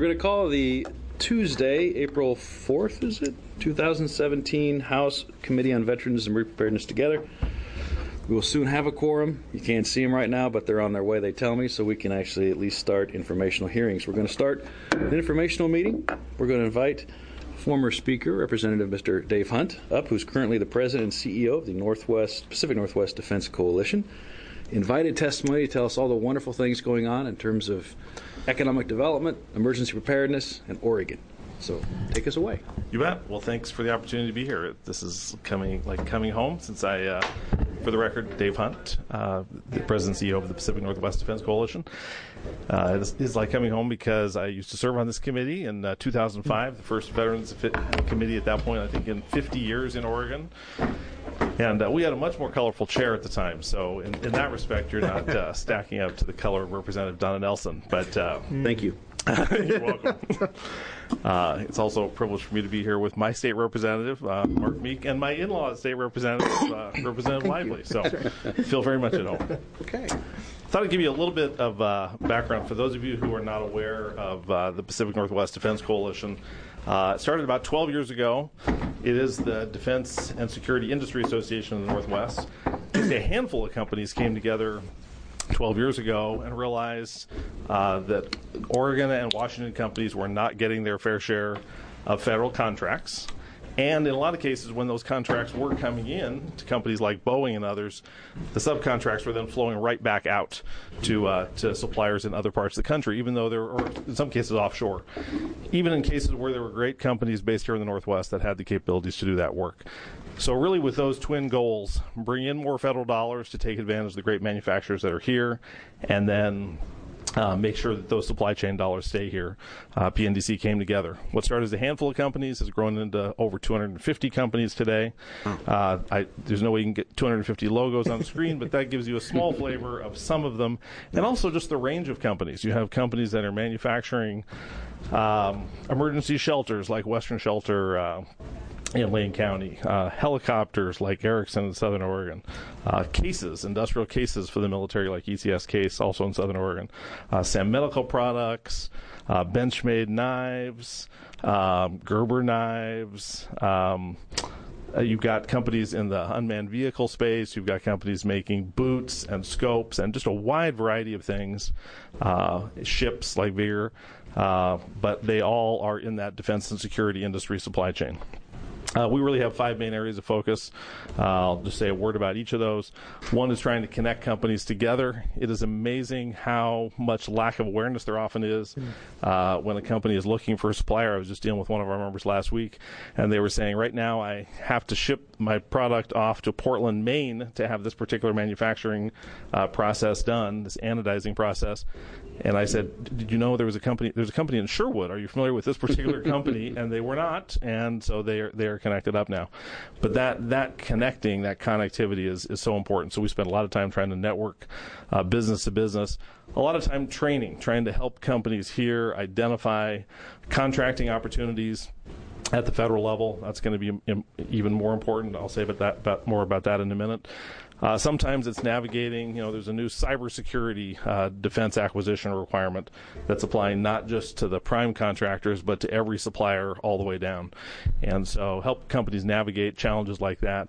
We're going to call the Tuesday, April 4th, is it? 2017 House Committee on Veterans and Preparedness together. We will soon have a quorum. You can't see them right now, but they're on their way, they tell me, so we can actually at least start informational hearings. We're going to start an informational meeting. We're going to invite former Speaker, Representative Mr. Dave Hunt, up, who's currently the President and CEO of the Pacific Northwest Defense Coalition. Invited testimony to tell us all the wonderful things going on in terms of economic development, emergency preparedness, and Oregon. So take us away. You bet. Well, thanks for the opportunity to be here. This is coming home since I, for the record, Dave Hunt, the President and CEO of the Pacific Northwest Defense Coalition. This is like coming home because I used to serve on this committee in 2005, the first Veterans Committee at that point, I think in 50 years in Oregon. And we had a much more colorful chair at the time. So in that respect, you're not stacking up to the color of Representative Donna Nelson. But thank you. You're welcome. It's also a privilege for me to be here with my state representative, Mark Meek, and my in-law state representative, Representative Lively. So feel very much at home. Okay. I thought I'd give you a little bit of background for those of you who are not aware of the Pacific Northwest Defense Coalition. It started about 12 years ago. It is the Defense and Security Industry Association of the Northwest. Just a handful of companies came together 12 years ago and realized that Oregon and Washington companies were not getting their fair share of federal contracts. And in a lot of cases, when those contracts were coming in to companies like Boeing and others, the subcontracts were then flowing right back out to suppliers in other parts of the country, even though there were, in some cases, offshore. Even in cases where there were great companies based here in the Northwest that had the capabilities to do that work. So really with those twin goals, bring in more federal dollars to take advantage of the great manufacturers that are here, and then make sure that those supply chain dollars stay here. PNDC came together. What started as a handful of companies has grown into over 250 companies today. There's no way you can get 250 logos on the screen, but that gives you a small flavor of some of them, and also just the range of companies. You have companies that are manufacturing emergency shelters like Western Shelter in Lane County, helicopters like Erickson in Southern Oregon, industrial cases for the military like ECS Case, also in Southern Oregon, Sam Medical Products, Benchmade knives, Gerber knives. You've got companies in the unmanned vehicle space. You've got companies making boots and scopes and just a wide variety of things, ships like Veer, but they all are in that defense and security industry supply chain. We really have 5 main areas of focus. I'll just say a word about each of those. One is trying to connect companies together. It is amazing how much lack of awareness there often is when a company is looking for a supplier. I was just dealing with one of our members last week, and they were saying, right now I have to ship my product off to Portland, Maine to have this particular manufacturing process done, this anodizing process. And I said, did you know there's a company in Sherwood? Are you familiar with this particular company? And they were not, and so they are connected up now. But that connecting, that connectivity is so important. So we spend a lot of time trying to network business to business, a lot of time training, trying to help companies here identify contracting opportunities at the federal level. That's going to be even more important. I'll say more about that in a minute. Sometimes it's navigating, there's a new cybersecurity defense acquisition requirement that's applying not just to the prime contractors, but to every supplier all the way down. And so help companies navigate challenges like that.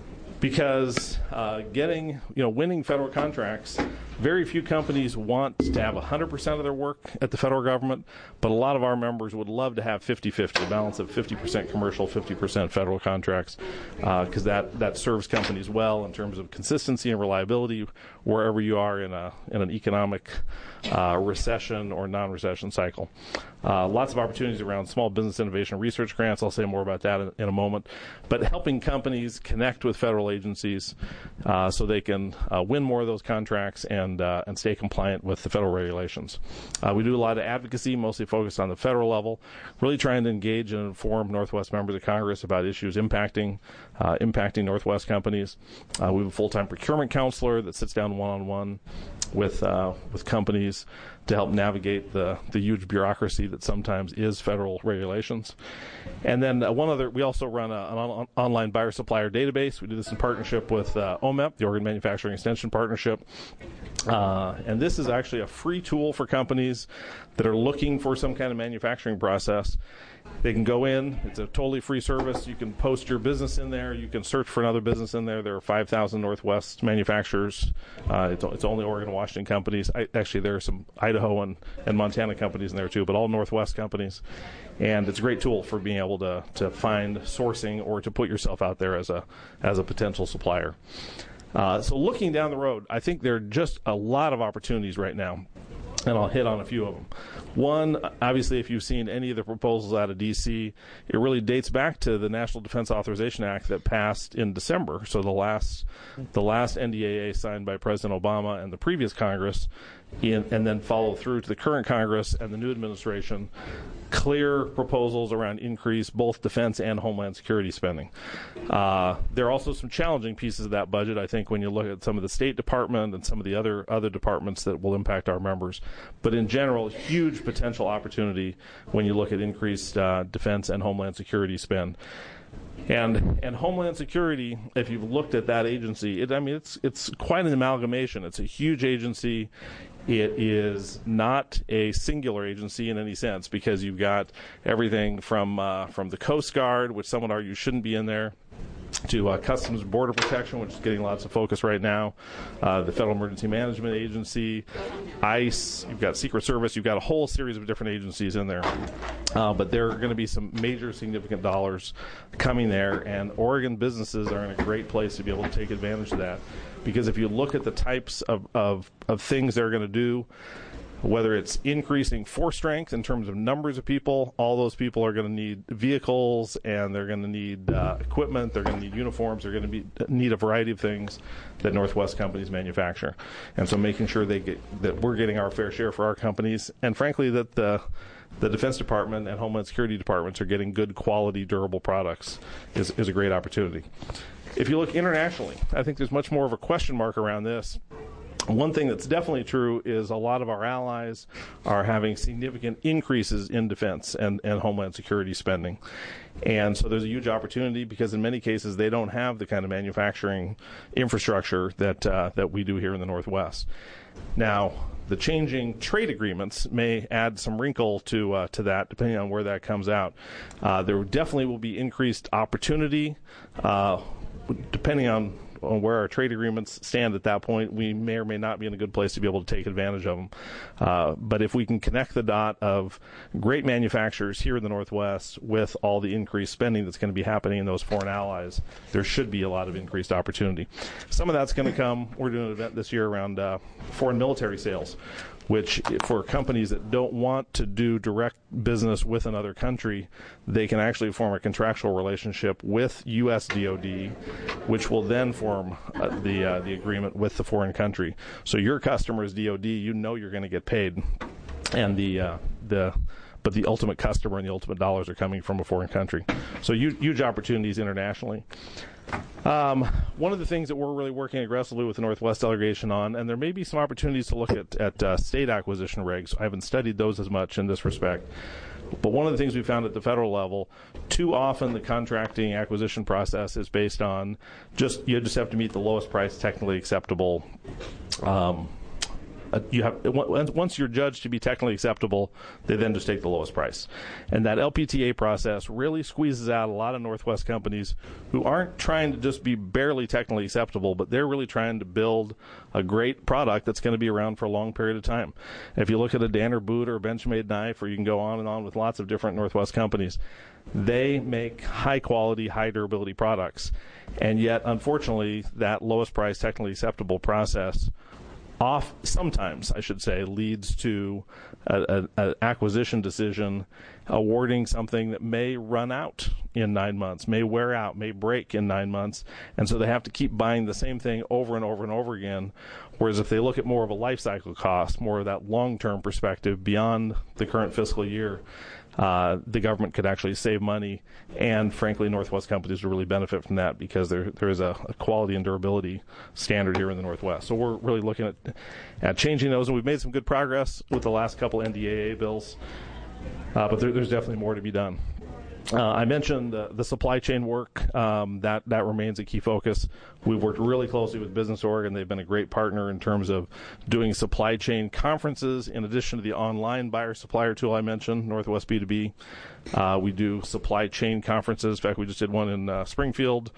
Because winning federal contracts, very few companies want to have 100% of their work at the federal government, but a lot of our members would love to have 50-50, a balance of 50% commercial, 50% federal contracts, because that serves companies well in terms of consistency and reliability wherever you are in an economic recession or non-recession cycle. Lots of opportunities around small business innovation research grants. I'll say more about that in a moment. But helping companies connect with federal agencies so they can win more of those contracts and stay compliant with the federal regulations. We do a lot of advocacy, mostly focused on the federal level, really trying to engage and inform Northwest members of Congress about issues impacting impacting Northwest companies. We have a full-time procurement counselor that sits down one-on-one with companies to help navigate the huge bureaucracy that sometimes is federal regulations. And then we also run an online buyer-supplier database. We do this in partnership with OMEP, the Oregon Manufacturing Extension Partnership. And this is actually a free tool for companies that are looking for some kind of manufacturing process. They can go in. It's a totally free service. You can post your business in there. You can search for another business in there. There are 5,000 Northwest manufacturers. It's only Oregon and Washington companies. Actually, there are some Idaho and Montana companies in there too, but all Northwest companies. And it's a great tool for being able to find sourcing or to put yourself out there as a potential supplier. So looking down the road, I think there are just a lot of opportunities right now, and I'll hit on a few of them. One, obviously, if you've seen any of the proposals out of D.C., it really dates back to the National Defense Authorization Act that passed in December. So the last NDAA signed by President Obama and the previous Congress, and then followed through to the current Congress and the new administration. Clear proposals around increase both defense and homeland security spending. There are also some challenging pieces of that budget, I think, when you look at some of the State Department and some of the other departments that will impact our members. But in general, huge potential opportunity when you look at increased defense and homeland security spend. And Homeland Security, if you've looked at that agency, it's quite an amalgamation. It's a huge agency. It is not a singular agency in any sense, because you've got everything from the Coast Guard, which some would argue shouldn't be in there, to Customs and Border Protection, which is getting lots of focus right now, the Federal Emergency Management Agency, ICE, you've got Secret Service, you've got a whole series of different agencies in there. But there are going to be some major significant dollars coming there, and Oregon businesses are in a great place to be able to take advantage of that. Because if you look at the types of things they're going to do, whether it's increasing force strength in terms of numbers of people, all those people are going to need vehicles, and they're going to need equipment, they're going to need uniforms, they're going to need a variety of things that Northwest companies manufacture. And so making sure that we're getting our fair share for our companies, and frankly that the Defense Department and Homeland Security departments are getting good quality, durable products is a great opportunity. If you look internationally, I think there's much more of a question mark around this. One thing that's definitely true is a lot of our allies are having significant increases in defense and homeland security spending. And so there's a huge opportunity, because in many cases they don't have the kind of manufacturing infrastructure that we do here in the Northwest. Now, the changing trade agreements may add some wrinkle to that, depending on where that comes out. There definitely will be increased opportunity, depending on where our trade agreements stand at that point. We may or may not be in a good place to be able to take advantage of them. But if we can connect the dot of great manufacturers here in the Northwest with all the increased spending that's going to be happening in those foreign allies, there should be a lot of increased opportunity. Some of that's going to come. We're doing an event this year around foreign military sales, which for companies that don't want to do direct business with another country, they can actually form a contractual relationship with U.S. DoD, which will then form the agreement with the foreign country. So your customer is DoD, you know you're going to get paid, and but the ultimate customer and the ultimate dollars are coming from a foreign country. So huge opportunities internationally. One of the things that we're really working aggressively with the Northwest delegation on, and there may be some opportunities to look at state acquisition regs. I haven't studied those as much in this respect. But one of the things we found at the federal level, too often the contracting acquisition process is based on you just have to meet the lowest price technically acceptable. Once you're judged to be technically acceptable, they then just take the lowest price. And that LPTA process really squeezes out a lot of Northwest companies who aren't trying to just be barely technically acceptable, but they're really trying to build a great product that's going to be around for a long period of time. If you look at a Danner boot or a Benchmade knife, or you can go on and on with lots of different Northwest companies, they make high-quality, high-durability products. And yet, unfortunately, that lowest price technically acceptable process sometimes, I should say, leads to an acquisition decision awarding something that may run out in 9 months, may wear out, may break in 9 months, and so they have to keep buying the same thing over and over and over again. Whereas if they look at more of a life cycle cost, more of that long-term perspective beyond the current fiscal year, the government could actually save money, and frankly, Northwest companies would really benefit from that because there is a quality and durability standard here in the Northwest. So we're really looking at changing those, and we've made some good progress with the last couple NDAA bills, but there's definitely more to be done. I mentioned the supply chain work. That remains a key focus. We've worked really closely with Business Org, and they've been a great partner in terms of doing supply chain conferences in addition to the online buyer-supplier tool I mentioned, Northwest B2B. We do supply chain conferences. In fact, we just did one in Springfield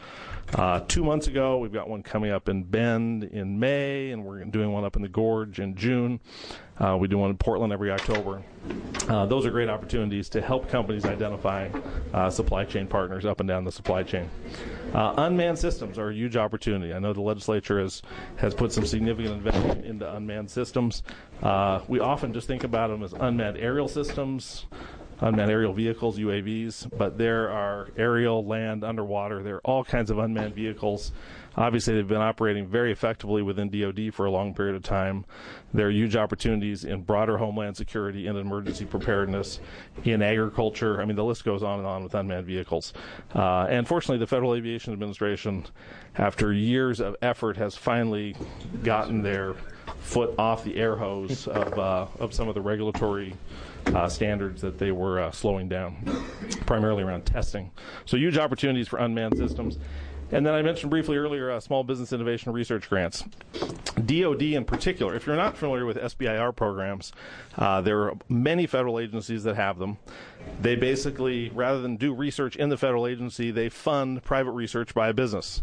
2 months ago. We've got one coming up in Bend in May, and we're doing one up in the Gorge in June. We do one in Portland every October. Those are great opportunities to help companies identify supply chain partners up and down the supply chain. Unmanned systems are a huge opportunity. I know the legislature has put some significant investment into unmanned systems. We often just think about them as unmanned aerial systems, unmanned aerial vehicles, UAVs, but there are aerial, land, underwater. There are all kinds of unmanned vehicles. Obviously, they've been operating very effectively within DoD for a long period of time. There are huge opportunities in broader homeland security and emergency preparedness, in agriculture. I mean, the list goes on and on with unmanned vehicles. And fortunately, the Federal Aviation Administration, after years of effort, has finally gotten their foot off the air hose of some of the regulatory standards that they were slowing down, primarily around testing. So huge opportunities for unmanned systems. And then I mentioned briefly earlier Small Business Innovation Research Grants. DoD in particular, if you're not familiar with SBIR programs, there are many federal agencies that have them. They basically, rather than do research in the federal agency, they fund private research by a business.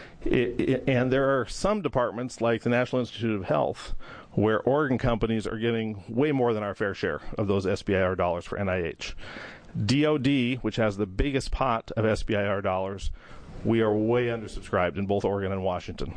And there are some departments, like the National Institute of Health, where Oregon companies are getting way more than our fair share of those SBIR dollars for NIH. DoD, which has the biggest pot of SBIR dollars, we are way undersubscribed in both Oregon and Washington.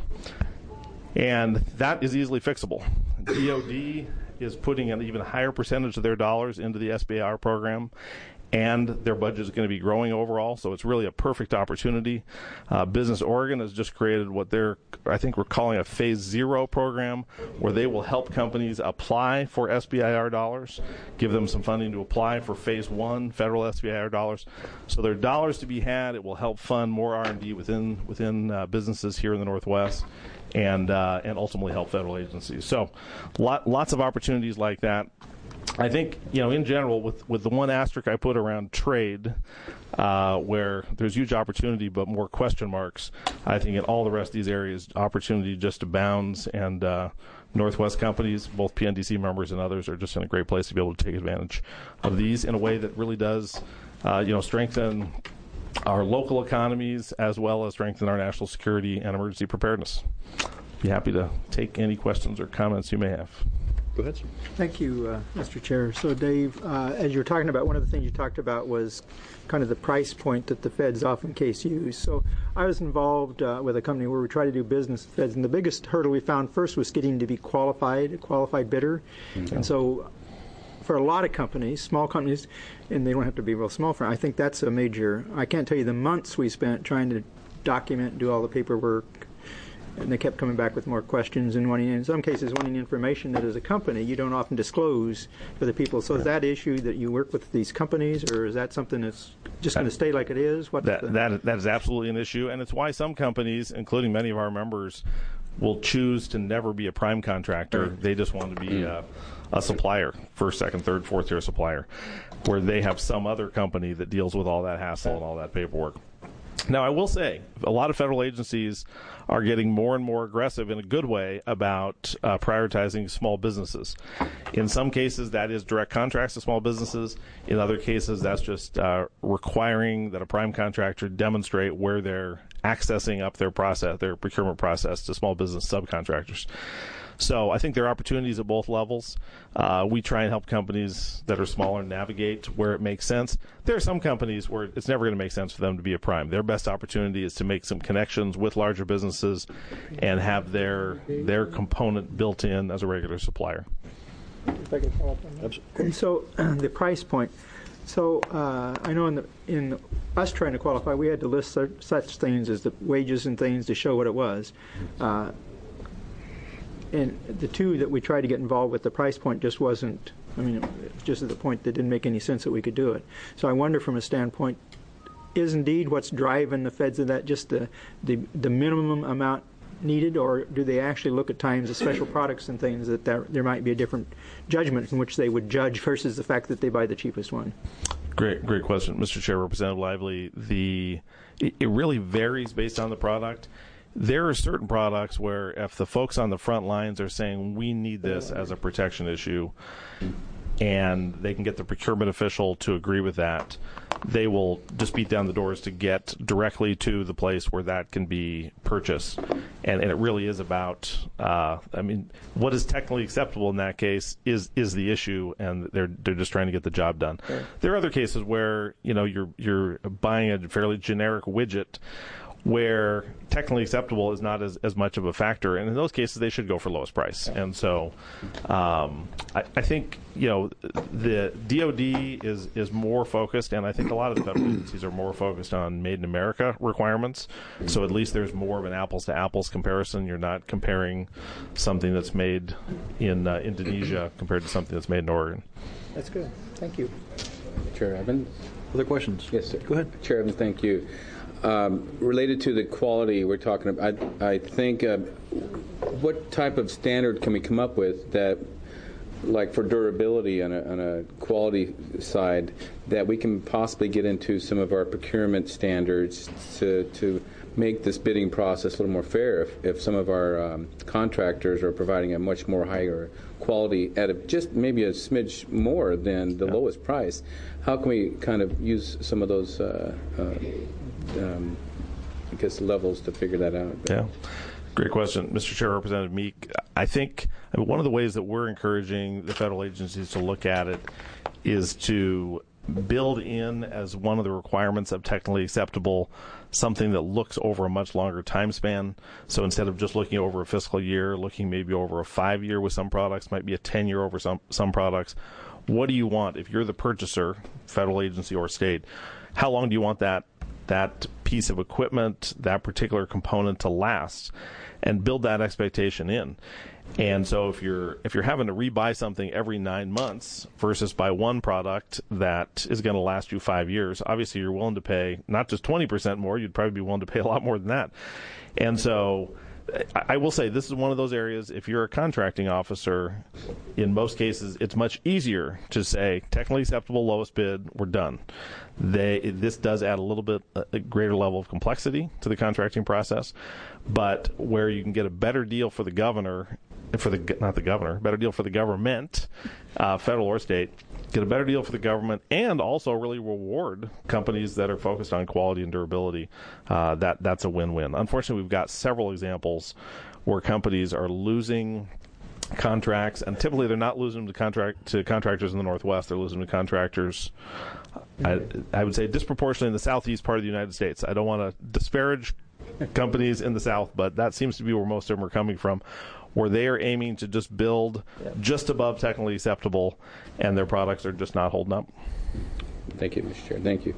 And that is easily fixable. DoD is putting an even higher percentage of their dollars into the SBIR program, and their budget is going to be growing overall, so it's really a perfect opportunity. Business Oregon has just created what I think we're calling a Phase 0 program, where they will help companies apply for SBIR dollars, give them some funding to apply for Phase 1 federal SBIR dollars. So there are dollars to be had. It will help fund more R&D within businesses here in the Northwest, and ultimately help federal agencies. So lots of opportunities like that. I think, in general, with the one asterisk I put around trade, where there's huge opportunity but more question marks, I think in all the rest of these areas, opportunity just abounds, and Northwest companies, both PNDC members and others, are just in a great place to be able to take advantage of these in a way that really does, strengthen our local economies as well as strengthen our national security and emergency preparedness. Be happy to take any questions or comments you may have. Go ahead, sir. Thank you, Mr. Chair. So, Dave, as you were talking about, one of the things you talked about was kind of the price point that the feds often use. So I was involved with a company where we try to do business with feds, and the biggest hurdle we found first was getting to be a qualified bidder. Mm-hmm. And so for a lot of companies, small companies, and they don't have to be real small, I think that's a major, I can't tell you the months we spent trying to document and do all the paperwork. And they kept coming back with more questions and in some cases, wanting information that as a company you don't often disclose to the people. So is that issue that you work with these companies, or is that something that's just going to stay like it is? That is absolutely an issue, and it's why some companies, including many of our members, will choose to never be a prime contractor. They just want to be a supplier, first, second, third, fourth tier supplier, where they have some other company that deals with all that hassle and all that paperwork. Now, I will say, a lot of federal agencies are getting more and more aggressive in a good way about prioritizing small businesses. In some cases, that is direct contracts to small businesses. In other cases, that's just requiring that a prime contractor demonstrate where they're accessing up their procurement process to small business subcontractors. So I think there are opportunities at both levels. We try and help companies that are smaller navigate where it makes sense. There are some companies where it's never going to make sense for them to be a prime. Their best opportunity is to make some connections with larger businesses and have their component built in as a regular supplier. If I can follow up on that. And so the price point. So I know in us trying to qualify, we had to list such things as the wages and things to show what it was. And the two that we tried to get involved with, the price point just wasn't I mean, just at the point that didn't make any sense that we could do it. So I wonder from a standpoint, is indeed what's driving the feds of that just the minimum amount needed, or do they actually look at times of special products and things that there might be a different judgment in which they would judge versus the fact that they buy the cheapest one? Great question, Mr. Chair, Representative Lively. It really varies based on the product. There are certain products where if the folks on the front lines are saying we need this as a protection issue, and they can get the procurement official to agree with that, they will just beat down the doors to get directly to the place where that can be purchased. And it really is about, what is technically acceptable in that case is the issue, and they're just trying to get the job done. Sure. There are other cases where, you're buying a fairly generic widget where technically acceptable is not as much of a factor. And in those cases, they should go for lowest price. And so I think, the DOD is more focused, and I think a lot of the federal agencies are more focused on Made in America requirements. So at least there's more of an apples-to-apples comparison. You're not comparing something that's made in Indonesia compared to something that's made in Oregon. That's good. Thank you. Chair Evans? Other questions? Yes, sir. Go ahead. Chair Evans, thank you. Related to the quality we're talking about, I think what type of standard can we come up with that, like for durability on a quality side, that we can possibly get into some of our procurement standards to make this bidding process a little more fair if some of our contractors are providing a much more higher quality at just maybe a smidge more than the lowest price. How can we kind of use some of those levels to figure that out? Yeah. Great question. Mr. Chair, Representative Meek, I think one of the ways that we're encouraging the federal agencies to look at it is to build in as one of the requirements of technically acceptable something that looks over a much longer time span. So instead of just looking over a fiscal year, looking maybe over a 5-year with some products, might be a 10-year over some products. What do you want? If you're the purchaser, federal agency or state, how long do you want that piece of equipment, that particular component to last, and build that expectation in? And so if you're having to rebuy something every 9 months versus buy one product that is going to last you 5 years, obviously you're willing to pay not just 20% more, you'd probably be willing to pay a lot more than that. And so I will say this is one of those areas, if you're a contracting officer, in most cases it's much easier to say technically acceptable, lowest bid, we're done. This does add a little bit a greater level of complexity to the contracting process, but where you can get a better deal for the governor, better deal for the government, federal or state, get a better deal for the government, and also really reward companies that are focused on quality and durability. That's a win-win. Unfortunately, we've got several examples where companies are losing contracts, and typically they're not losing them to contractors in the Northwest. They're losing to contractors, I would say, disproportionately in the southeast part of the United States. I don't want to disparage companies in the South, but that seems to be where most of them are coming from, where they are aiming to just build just above technically acceptable, and their products are just not holding up. Thank you, Mr. Chair. Thank you.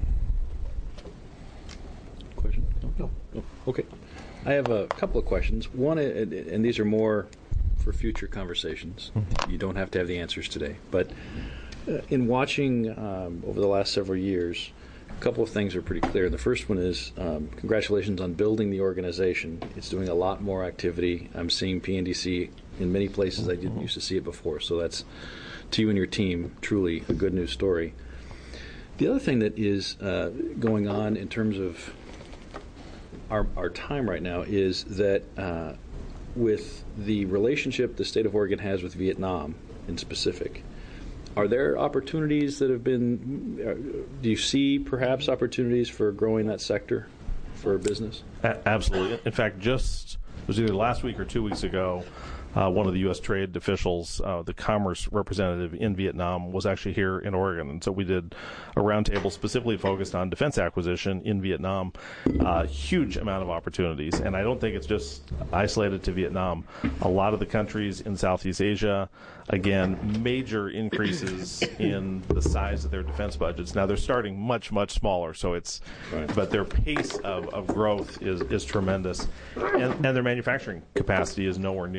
Question? No. Okay. I have a couple of questions. One, and these are more for future conversations. You don't have to have the answers today. But in watching over the last several years, a couple of things are pretty clear. The first one is congratulations on building the organization. It's doing a lot more activity. I'm seeing PNDC in many places I didn't used to see it before. So that's, to you and your team, truly a good news story. The other thing that is going on in terms of our time right now is that with the relationship the state of Oregon has with Vietnam in specific, are there opportunities that have been, do you see perhaps opportunities for growing that sector for business? Absolutely. In fact, it was either last week or 2 weeks ago, one of the U.S. trade officials, the commerce representative in Vietnam, was actually here in Oregon. And so we did a roundtable specifically focused on defense acquisition in Vietnam. Huge amount of opportunities. And I don't think it's just isolated to Vietnam. A lot of the countries in Southeast Asia, again, major increases in the size of their defense budgets. Now, they're starting much, much smaller, so but their pace of growth is tremendous. And their manufacturing capacity is nowhere near what we've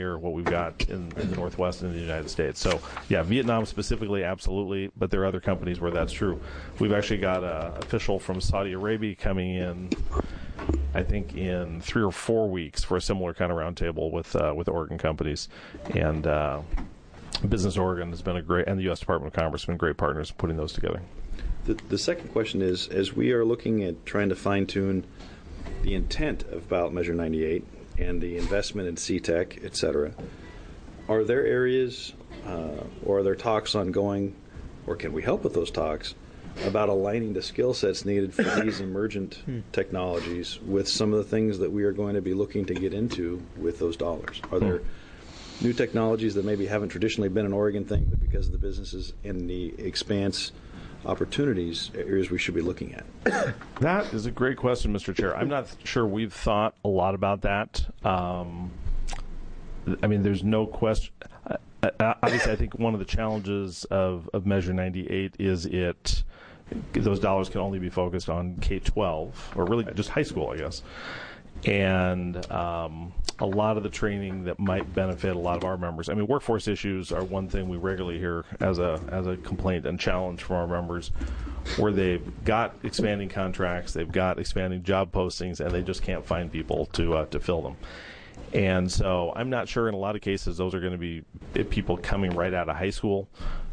we've got in the Northwest and in the United States. So, yeah, Vietnam specifically, absolutely, but there are other companies where that's true. We've actually got an official from Saudi Arabia coming in, I think, in 3 or 4 weeks for a similar kind of roundtable with Oregon companies. And Business Oregon has been and the U.S. Department of Commerce have been great partners in putting those together. The second question is, as we are looking at trying to fine-tune the intent of ballot measure 98 and the investment in CTEC, et cetera, are there areas or are there talks ongoing, or can we help with those talks, about aligning the skill sets needed for these emergent technologies with some of the things that we are going to be looking to get into with those dollars? Are there new technologies that maybe haven't traditionally been an Oregon thing, but because of the businesses and the expanse opportunities, areas we should be looking at? That is a great question, Mr. Chair. I'm not sure we've thought a lot about that. There's no question. Obviously, I think one of the challenges of Measure 98 is those dollars can only be focused on K-12, or really just high school, I guess. And a lot of the training that might benefit a lot of our members. Workforce issues are one thing we regularly hear as a complaint and challenge from our members, where they've got expanding contracts, they've got expanding job postings, and they just can't find people to fill them. And so I'm not sure in a lot of cases those are going to be people coming right out of high school.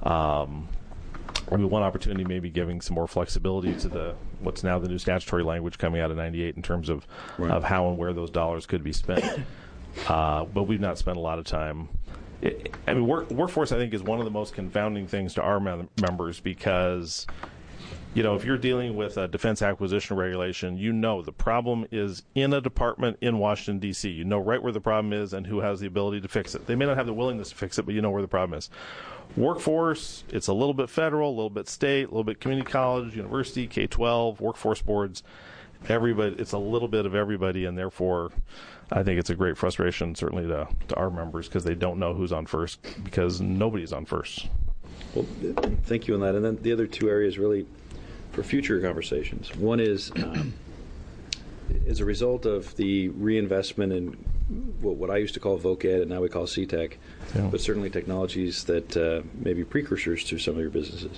One opportunity may be giving some more flexibility to what's now the new statutory language coming out of 98 in terms of how and where those dollars could be spent. But we've not spent a lot of time. Workforce, I think, is one of the most confounding things to our members because, if you're dealing with a defense acquisition regulation, the problem is in a department in Washington, D.C. You know right where the problem is and who has the ability to fix it. They may not have the willingness to fix it, but you know where the problem is. Workforce, it's a little bit federal, a little bit state, a little bit community college, university, K-12, workforce boards. Everybody, it's a little bit of everybody, and therefore I think it's a great frustration, certainly to our members, because they don't know who's on first, because nobody's on first. Well, thank you on that. And then the other two areas really for future conversations. One is as a result of the reinvestment in what I used to call VOC-Ed and now we call CTEC, but certainly technologies that may be precursors to some of your businesses.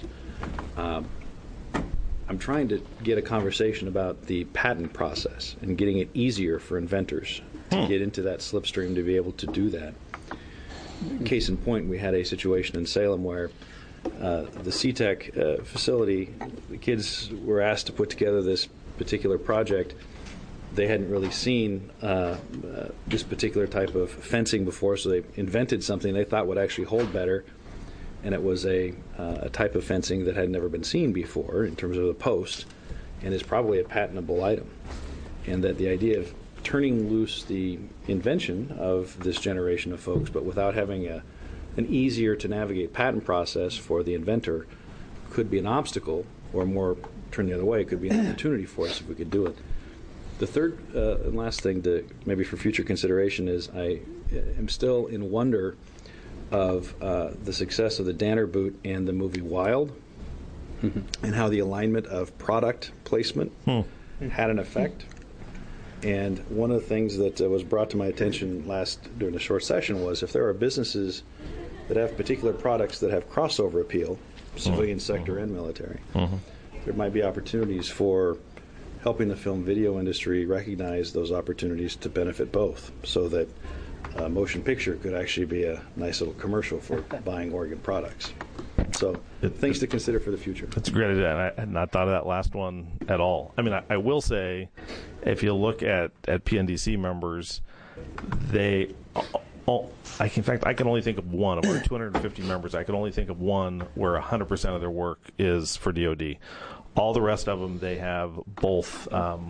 I'm trying to get a conversation about the patent process and getting it easier for inventors to get into that slipstream to be able to do that. Case in point, we had a situation in Salem where the CTEC facility, the kids were asked to put together this particular project. They hadn't really seen this particular type of fencing before, so they invented something they thought would actually hold better, and it was a type of fencing that had never been seen before in terms of the post, and is probably a patentable item. And that the idea of turning loose the invention of this generation of folks, but without having an easier to navigate patent process for the inventor, could be an obstacle, or more, turn the other way, could be an opportunity for us if we could do it. The third and last thing to maybe for future consideration is I am still in wonder of the success of the Danner boot and the movie Wild, and how the alignment of product placement had an effect. And one of the things that was brought to my attention during the short session was if there are businesses that have particular products that have crossover appeal, civilian sector and military, there might be opportunities for helping the film video industry recognize those opportunities to benefit both, so that motion picture could actually be a nice little commercial for buying Oregon products. So things to consider for the future. That's a great idea, and I had not thought of that last one at all. I will say, if you look at PNDC members, in fact, I can only think of one of our 250 members. I can only think of one where 100% of their work is for DoD. All the rest of them, they have both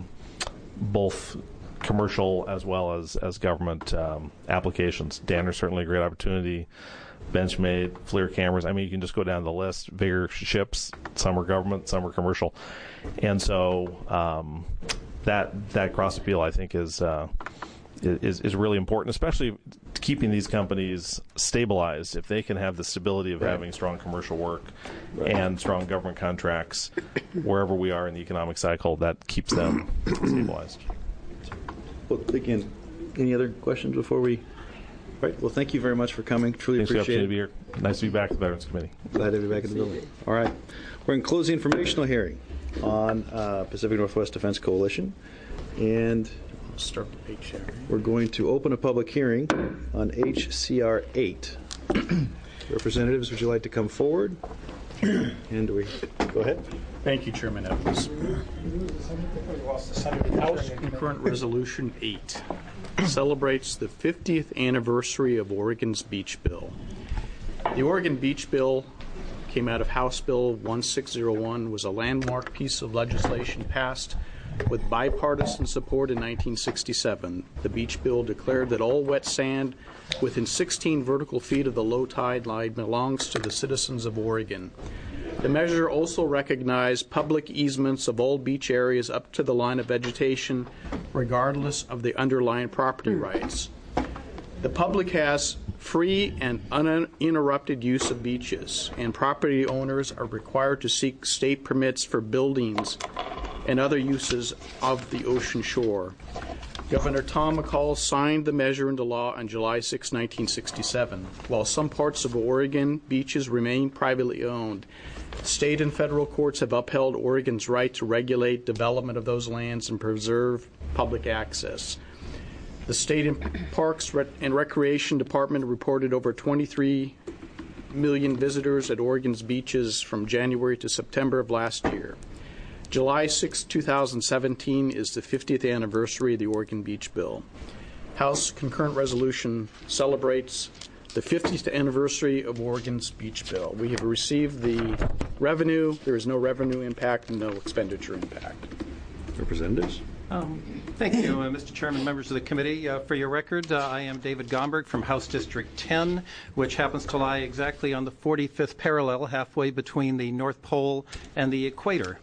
commercial as well as government applications. Danner's certainly a great opportunity. Benchmade, FLIR cameras. You can just go down the list. Vigor ships. Some are government, some are commercial, and so that cross appeal, I think, is really important, especially keeping these companies stabilized. If they can have the stability of having strong commercial work and strong government contracts wherever we are in the economic cycle, that keeps them stabilized. Well, again, any other questions before we Right. Well, thank you very much for coming. Truly Thanks for the appreciate opportunity it. to be here. Nice to be back at the Veterans Committee. Glad to be back in the building. All right. We're in closing informational hearing on Pacific Northwest Defense Coalition. And Start with HR. we're going to open a public hearing on HCR 8. Representatives, would you like to come forward? And we go ahead. Thank you, Chairman Evans. House Concurrent Resolution 8 celebrates the 50th anniversary of Oregon's Beach Bill. The Oregon Beach Bill came out of House Bill 1601, was a landmark piece of legislation passed with bipartisan support in 1967. The Beach Bill declared that all wet sand within 16 vertical feet of the low tide line belongs to the citizens of Oregon. The measure also recognized public easements of all beach areas up to the line of vegetation, regardless of the underlying property rights. The public has free and uninterrupted use of beaches, and property owners are required to seek state permits for buildings and other uses of the ocean shore. Governor Tom McCall signed the measure into law on July 6, 1967. While some parts of Oregon beaches remain privately owned, state and federal courts have upheld Oregon's right to regulate development of those lands and preserve public access. The State Parks and Recreation Department reported over 23 million visitors at Oregon's beaches from January to September of last year. July 6, 2017 is the 50th anniversary of the Oregon Beach Bill. House Concurrent Resolution celebrates the 50th anniversary of Oregon's Beach Bill. We have received the revenue. There is no revenue impact and no expenditure impact. Representatives? Thank you, Mr. Chairman, members of the committee. For your record, I am David Gomberg from House District 10, which happens to lie exactly on the 45th parallel, halfway between the North Pole and the equator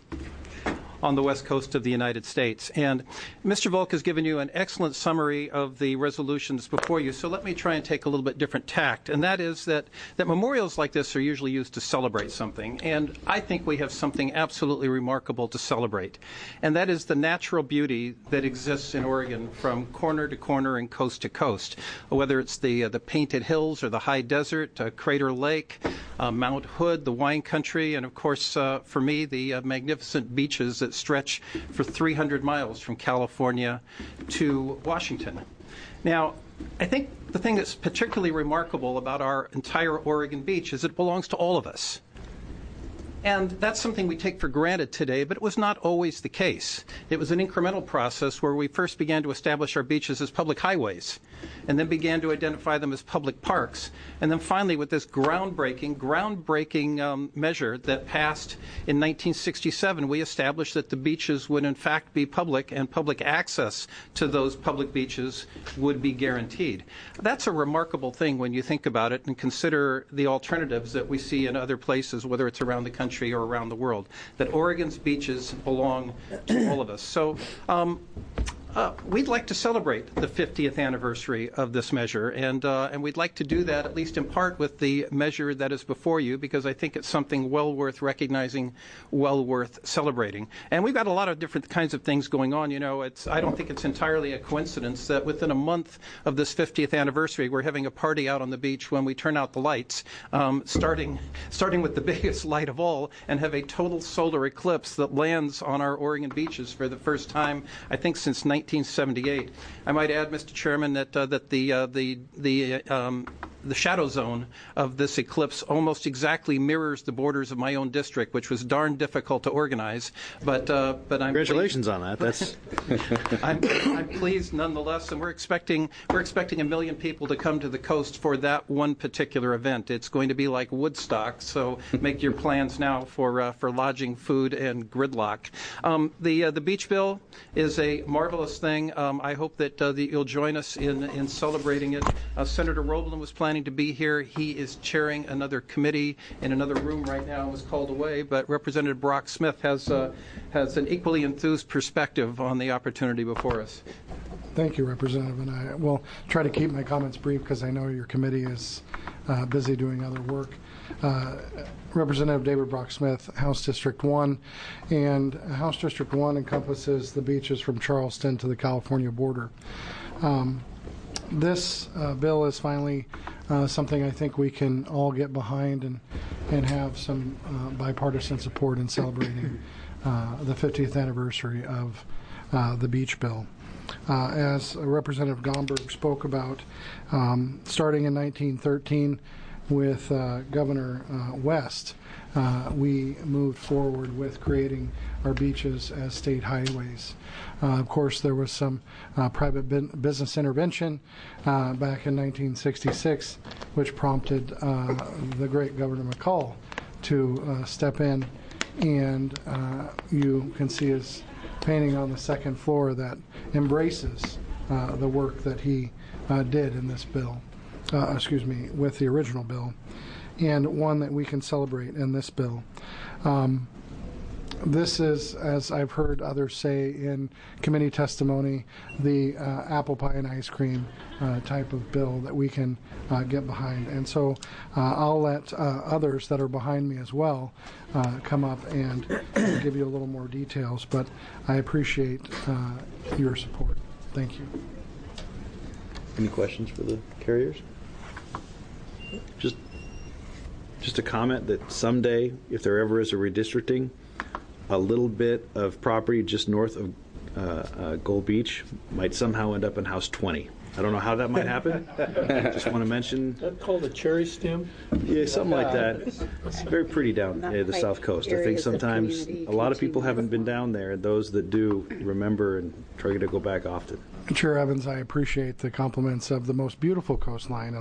on the west coast of the United States. And Mr. Volk has given you an excellent summary of the resolutions before you, so let me try and take a little bit different tact, and that is that memorials like this are usually used to celebrate something, and I think we have something absolutely remarkable to celebrate, and that is the natural beauty that exists in Oregon from corner to corner and coast to coast, whether it's the Painted Hills or the high desert, Crater Lake, Mount Hood, the wine country, and of course, for me, the magnificent beaches that stretch for 300 miles from California to Washington. Now, I think the thing that's particularly remarkable about our entire Oregon beach is it belongs to all of us. And that's something we take for granted today, but it was not always the case. It was an incremental process where we first began to establish our beaches as public highways, and then began to identify them as public parks. And then finally, with this groundbreaking measure that passed in 1967, we established that the beaches would in fact be public, and public access to those public beaches would be guaranteed. That's a remarkable thing when you think about it and consider the alternatives that we see in other places, whether it's around the country or around the world, that Oregon's beaches belong to all of us. So we'd like to celebrate the 50th anniversary of this measure, and we'd like to do that at least in part with the measure that is before you, because I think it's something well worth recognizing, well worth celebrating. And we've got a lot of different kinds of things going on. You know, I don't think it's entirely a coincidence that within a month of this 50th anniversary, we're having a party out on the beach when we turn out the lights, starting with the biggest light of all, and have a total solar eclipse that lands on our Oregon beaches for the first time, I think, since 1978. I might add, Mr. Chairman, that the shadow zone of this eclipse almost exactly mirrors the borders of my own district, which was darn difficult to organize. But I'm Congratulations on that. That's I'm pleased nonetheless, and we're expecting 1 million people to come to the coast for that one particular event. It's going to be like Woodstock, so make your plans now for lodging, food, and gridlock. The beach bill is a marvelous thing. I hope that you'll join us in celebrating it. Senator Roblin was planning to be here. He is chairing another committee in another room right now and was called away, but Representative Brock Smith has an equally enthused perspective on the opportunity before us. Thank you, Representative, and I will try to keep my comments brief because I know your committee is busy doing other work. Representative David Brock Smith, House District 1, and House District 1 encompasses the beaches from Charleston to the California border. This bill is finally something I think we can all get behind and have some bipartisan support in celebrating the 50th anniversary of the beach bill. As Representative Gomberg spoke about, starting in 1913 with Governor West, we moved forward with creating our beaches as state highways. Of course, there was some private business intervention back in 1966, which prompted the great Governor McCall to step in, and you can see his painting on the second floor that embraces the work that he did in this bill, with the original bill, and one that we can celebrate in this bill. This is, as I've heard others say in committee testimony, the apple pie and ice cream type of bill that we can get behind. And so I'll let others that are behind me as well come up and give you a little more details, but I appreciate your support. Thank you. Any questions for the carriers? Just a comment that someday, if there ever is a redistricting, a little bit of property just north of Gold Beach might somehow end up in House 20. I don't know how that might happen. Just want to mention. Is that called a cherry stem? Yeah, something like that. It's very pretty down near the South Coast. I think sometimes a lot of people haven't been down there, and those that do remember and try to go back often. Chair Evans, I appreciate the compliments of the most beautiful coastline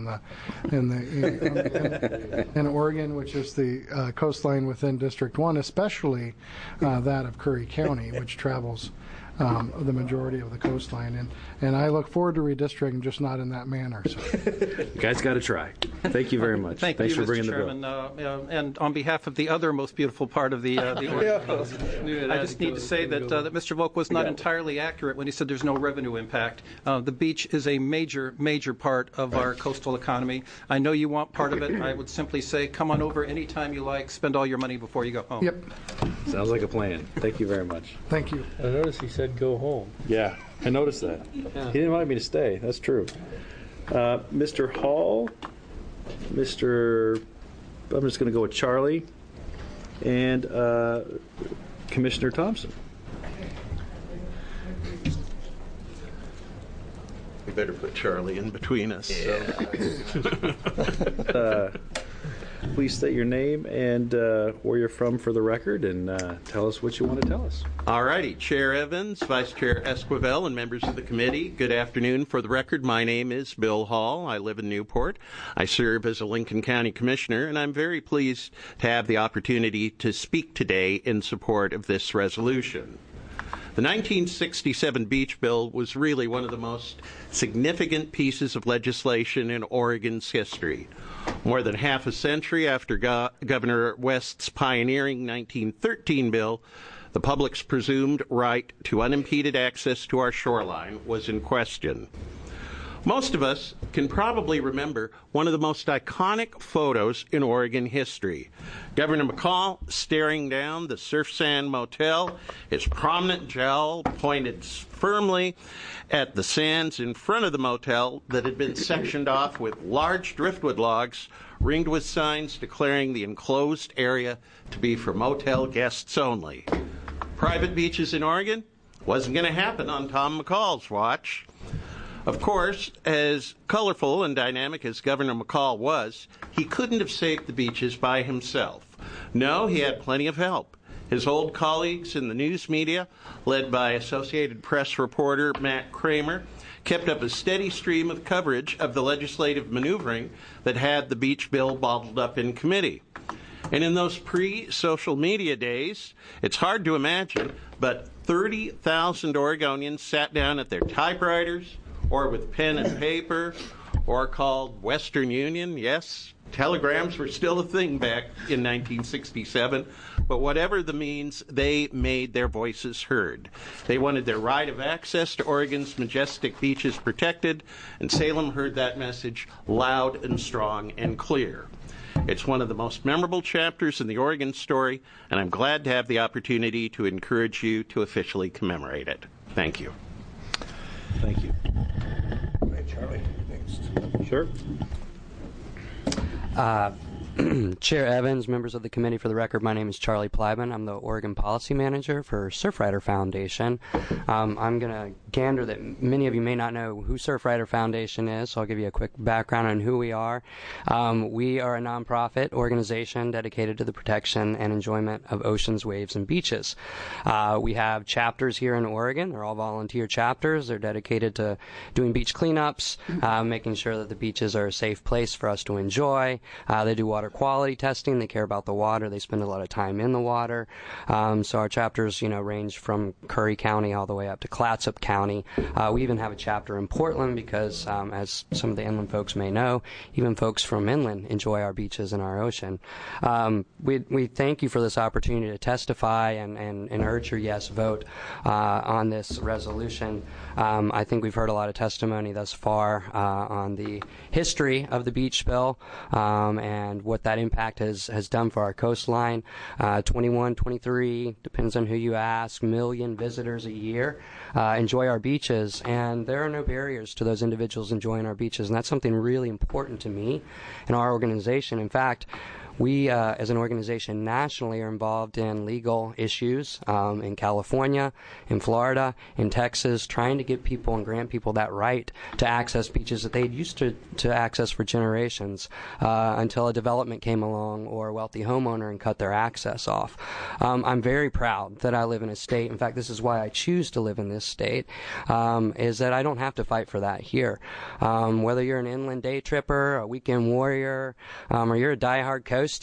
in Oregon, which is the coastline within District 1, especially that of Curry County, which travels the majority of the coastline. And I look forward to redistricting, just not in that manner. So. You guys got to try. Thank you very much. Thanks for bringing Mr. Chairman. the bill. And on behalf of the other most beautiful part of the Oregon, I just need to say that Mr. Volk was not entirely accurate when he said there's no revenue impact. The beach is a major, major part of our coastal economy. I know you want part of it. I would simply say come on over anytime you like. Spend all your money before you go home. Yep. Sounds like a plan. Thank you very much. Thank you. I noticed he said go home. Yeah, I noticed that. He didn't invite me to stay. That's true. Mr. Hall, I'm just going to go with Charlie, and Commissioner Thompson. We better put Charlie in between us. Please state your name and where you're from for the record, and tell us what you want to tell us. All righty. Chair Evans, Vice Chair Esquivel, and members of the committee, good afternoon. For the record, my name is Bill Hall. I live in Newport. I serve as a Lincoln County Commissioner, and I'm very pleased to have the opportunity to speak today in support of this resolution. The 1967 Beach Bill was really one of the most significant pieces of legislation in Oregon's history. More than half a century after Governor West's pioneering 1913 bill, the public's presumed right to unimpeded access to our shoreline was in question. Most of us can probably remember one of the most iconic photos in Oregon history. Governor McCall staring down the Surf Sand Motel, his prominent jowl pointed firmly at the sands in front of the motel that had been sectioned off with large driftwood logs ringed with signs declaring the enclosed area to be for motel guests only. Private beaches in Oregon? Wasn't going to happen on Tom McCall's watch. Of course, as colorful and dynamic as Governor McCall was, he couldn't have saved the beaches by himself. No, he had plenty of help. His old colleagues in the news media, led by Associated Press reporter Matt Kramer, kept up a steady stream of coverage of the legislative maneuvering that had the beach bill bottled up in committee. And in those pre-social media days, it's hard to imagine, but 30,000 Oregonians sat down at their typewriters, or with pen and paper, or called Western Union. Yes, telegrams were still a thing back in 1967, but whatever the means, they made their voices heard. They wanted their right of access to Oregon's majestic beaches protected, and Salem heard that message loud and strong and clear. It's one of the most memorable chapters in the Oregon story, and I'm glad to have the opportunity to encourage you to officially commemorate it. Thank you. Thank you. Hey, Charlie. Sir? Chair Evans, members of the committee, for the record, my name is Charlie Plyman. I'm the Oregon Policy Manager for Surfrider Foundation. I'm going to gander that many of you may not know who Surfrider Foundation is, so I'll give you a quick background on who we are. We are a nonprofit organization dedicated to the protection and enjoyment of oceans, waves, and beaches. We have chapters here in Oregon. They're all volunteer chapters. They're dedicated to doing beach cleanups, making sure that the beaches are a safe place for us to enjoy. They do water quality testing. They care about the water. They spend a lot of time in the water. So our chapters, range from Curry County all the way up to Clatsop County. We even have a chapter in Portland because, as some of the inland folks may know, even folks from inland enjoy our beaches and our ocean. We thank you for this opportunity to testify and urge your yes vote on this resolution. I think we've heard a lot of testimony thus far on the history of the beach bill and what that impact has done for our coastline. 21, 23, depends on who you ask, million visitors a year enjoy our beaches, and there are no barriers to those individuals enjoying our beaches, and that's something really important to me and our organization. In fact, we, as an organization nationally, are involved in legal issues in California, in Florida, in Texas, trying to give people and grant people that right to access beaches that they used to access for generations until a development came along or a wealthy homeowner and cut their access off. I'm very proud that I live in a state, in fact, this is why I choose to live in this state, is that I don't have to fight for that here. Whether you're an inland day tripper, a weekend warrior, or you're a diehard coastie,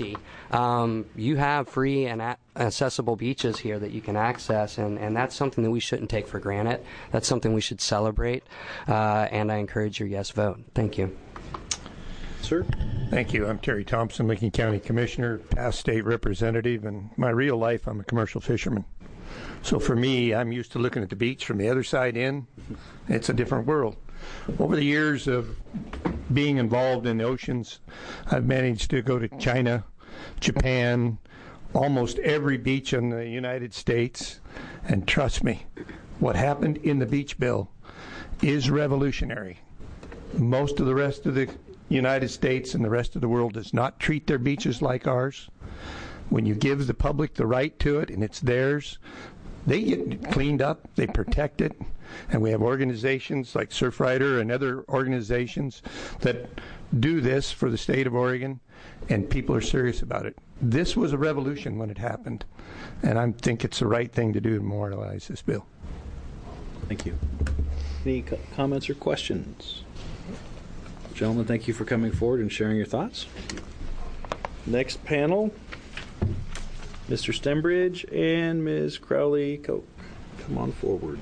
you have free and accessible beaches here that you can access, and that's something that we shouldn't take for granted. That's something we should celebrate, and I encourage your yes vote. Thank you. Sir? Thank you. I'm Terry Thompson, Lincoln County Commissioner, past state representative, and my real life, I'm a commercial fisherman. So for me, I'm used to looking at the beach from the other side in. It's a different world. Over the years of being involved in the oceans, I've managed to go to China, Japan, almost every beach in the United States, and trust me, what happened in the beach bill is revolutionary. Most of the rest of the United States and the rest of the world does not treat their beaches like ours. When you give the public the right to it and it's theirs, they get cleaned up, they protect it, and we have organizations like Surfrider and other organizations that do this for the state of Oregon, and people are serious about it. This was a revolution when it happened, and I think it's the right thing to do to memorialize this bill. Thank you. Any comments or questions? Gentlemen, thank you for coming forward and sharing your thoughts. Next panel, Mr. Stembridge and Ms. Crowley-Koch. Come on forward.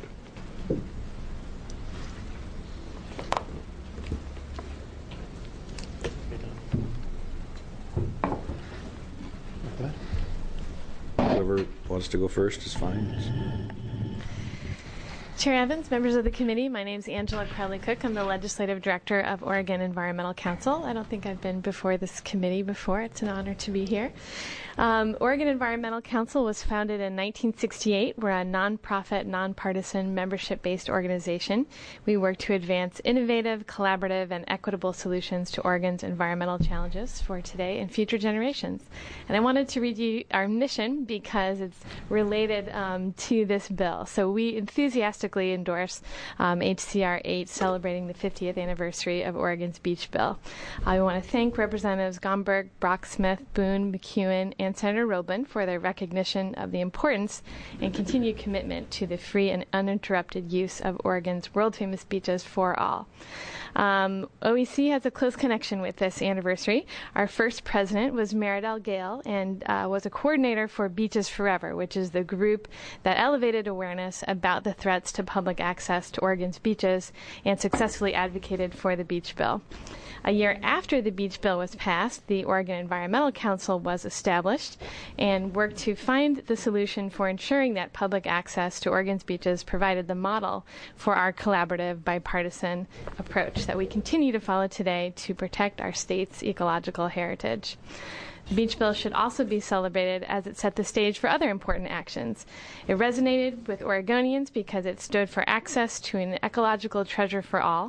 Whoever wants to go first is fine. Chair Evans, members of the committee, my name is Angela Crowley-Koch. I'm the Legislative Director of Oregon Environmental Council. I don't think I've been before this committee before. It's an honor to be here. Oregon Environmental Council was founded in 1968. We're a nonprofit, nonpartisan, membership-based organization. We work to advance innovative, collaborative, and equitable solutions to Oregon's environmental challenges for today and future generations. And I wanted to read you our mission because it's related to this bill. So we enthusiastically endorse HCR 8 celebrating the 50th anniversary of Oregon's Beach Bill. I want to thank Representatives Gomberg, Brock-Smith, Boone, McEwen, and Senator Robin for their recognition of the importance and continued commitment to the free and uninterrupted use of Oregon's world-famous beaches for all. OEC has a close connection with this anniversary. Our first president was Meridel Gale and was a coordinator for Beaches Forever, which is the group that elevated awareness about the threats to public access to Oregon's beaches and successfully advocated for the Beach Bill. A year after the Beach Bill was passed, the Oregon Environmental Council was established and worked to find the solution for ensuring that public access to Oregon's beaches provided the model for our collaborative, bipartisan approach that we continue to follow today to protect our state's ecological heritage. The Beach Bill should also be celebrated as it set the stage for other important actions. It resonated with Oregonians because it stood for access to an ecological treasure for all,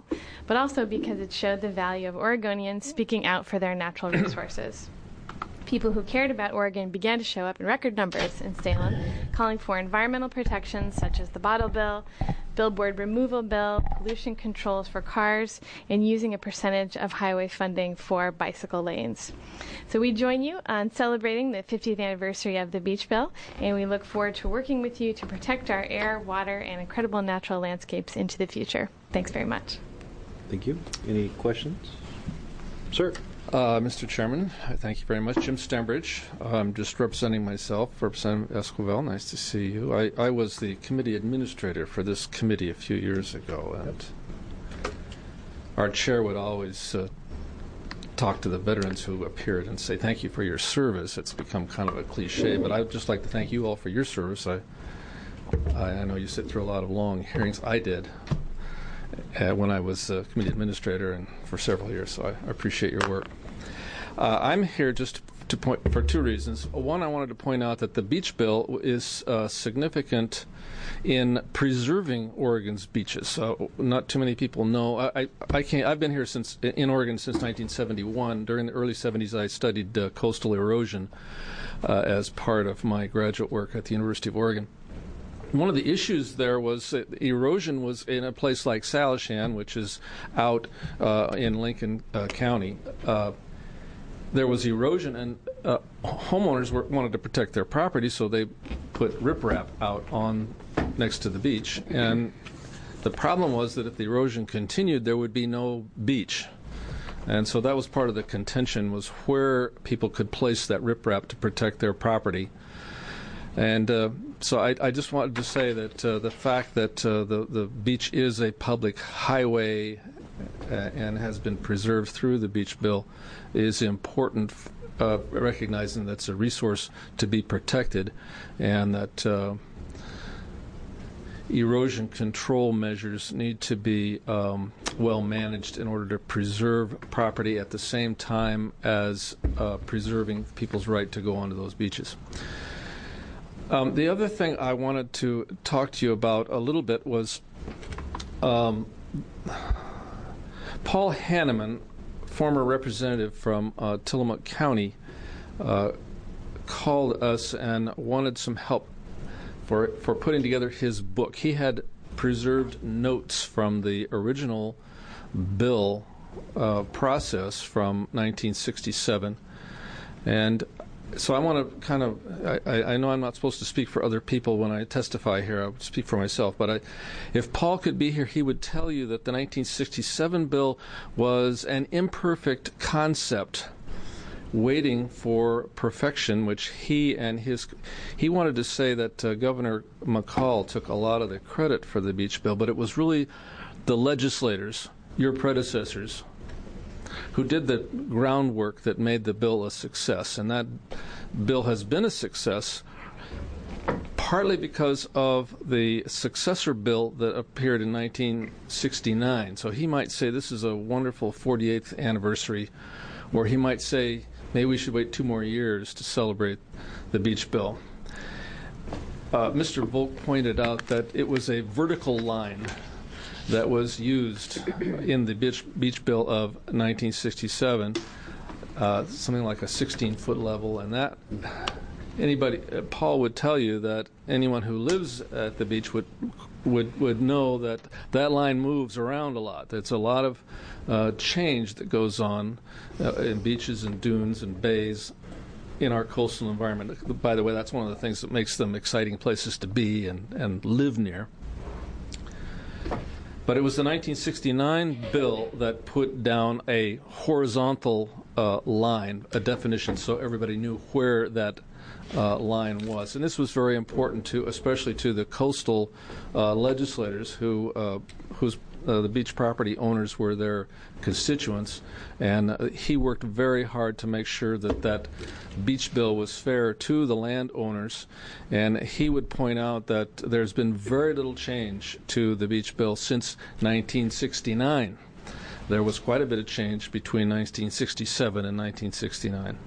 but also because it showed the value of Oregonians speaking out for their natural resources. People who cared about Oregon began to show up in record numbers in Salem, calling for environmental protections such as the bottle bill, billboard removal bill, pollution controls for cars, and using a percentage of highway funding for bicycle lanes. So we join you on celebrating the 50th anniversary of the Beach Bill, and we look forward to working with you to protect our air, water, and incredible natural landscapes into the future. Thanks very much. Thank you. Any questions? Sir. Mr. Chairman, thank you very much. Jim Stembridge. I'm just representing myself, Representative Esquivel. Nice to see you. I was the committee administrator for this committee a few years ago, and our chair would always talk to the veterans who appeared and say, thank you for your service. It's become kind of a cliche, but I'd just like to thank you all for your service. I know you sit through a lot of long hearings. I did. When I was committee administrator and for several years, so I appreciate your work. I'm here just to point for two reasons. One, I wanted to point out that the Beach Bill is significant in preserving Oregon's beaches. Not too many people know. I've been here in Oregon since 1971. During the early 70s, I studied coastal erosion as part of my graduate work at the University of Oregon. One of the issues there was that erosion was in a place like Salishan, which is out in Lincoln County. There was erosion, and homeowners wanted to protect their property, so they put riprap out on next to the beach. And the problem was that if the erosion continued, there would be no beach. And so that was part of the contention, was where people could place that riprap to protect their property. And so I just wanted to say that the fact that the beach is a public highway and has been preserved through the Beach Bill is important, recognizing that it's a resource to be protected, and that erosion control measures need to be well managed in order to preserve property at the same time as preserving people's right to go onto those beaches. The other thing I wanted to talk to you about a little bit was Paul Hanneman, former representative from Tillamook County, called us and wanted some help for putting together his book. He had preserved notes from the original bill process from 1967, and so I want to kind of, I know I'm not supposed to speak for other people when I testify here. I would speak for myself. But if Paul could be here, he would tell you that the 1967 bill was an imperfect concept waiting for perfection, which he wanted to say that Governor McCall took a lot of the credit for the Beach Bill, but it was really the legislators, your predecessors, who did the groundwork that made the bill a success. And that bill has been a success partly because of the successor bill that appeared in 1969. So he might say this is a wonderful 48th anniversary, or he might say maybe we should wait 2 more years to celebrate the Beach Bill. Mr. Volk pointed out that it was a vertical line that was used in the Beach Bill of 1967, something like a 16-foot level, and that Paul would tell you that anyone who lives at the beach would know that that line moves around a lot. There's a lot of change that goes on in beaches and dunes and bays in our coastal environment. By the way, that's one of the things that makes them exciting places to be and live near. But it was the 1969 bill that put down a horizontal line, a definition, so everybody knew where that line was. And this was very important especially to the coastal legislators whose the beach property owners were their constituents, and he worked very hard to make sure that that beach bill was fair to the landowners. And he would point out that there's been very little change to the beach bill since 1969. There was quite a bit of change between 1967 and 1969.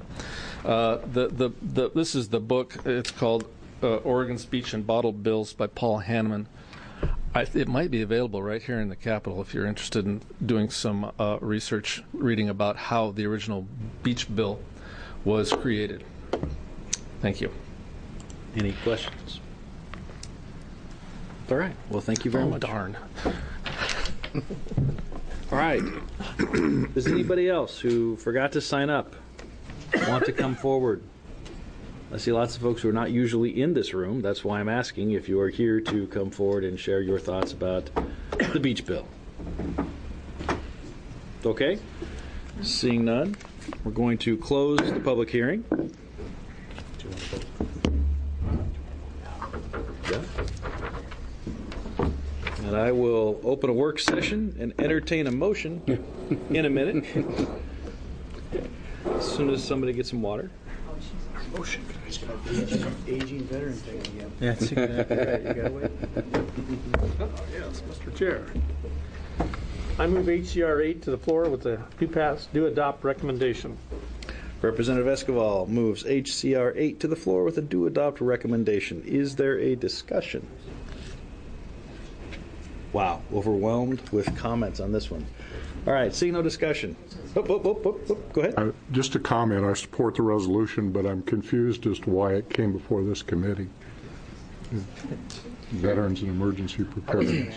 This is the book. It's called Oregon's Beach and Bottle Bills by Paul Hanneman. It might be available right here in the Capitol if you're interested in doing some research, reading about how the original beach bill was created. Thank you. Any questions? All right. Well, thank you very much. Darn. All right. Does anybody else who forgot to sign up want to come forward? I see lots of folks who are not usually in this room. That's why I'm asking if you are here to come forward and share your thoughts about the beach bill. Okay? Seeing none, we're going to close the public hearing. Yeah. And I will open a work session and entertain a motion in a minute. As soon as somebody gets some water. Motion. Aging veteran thing again. That's exactly right. You gotta wait. Yes, Mr. Chair. I move HCR 8 to the floor with the do adopt recommendation. Representative Esquivel moves HCR 8 to the floor with a do adopt recommendation. Is there a discussion? Wow, overwhelmed with comments on this one. All right, seeing no discussion. Go ahead. Just a comment. I support the resolution, but I'm confused as to why it came before this committee. Veterans and Emergency Preparedness.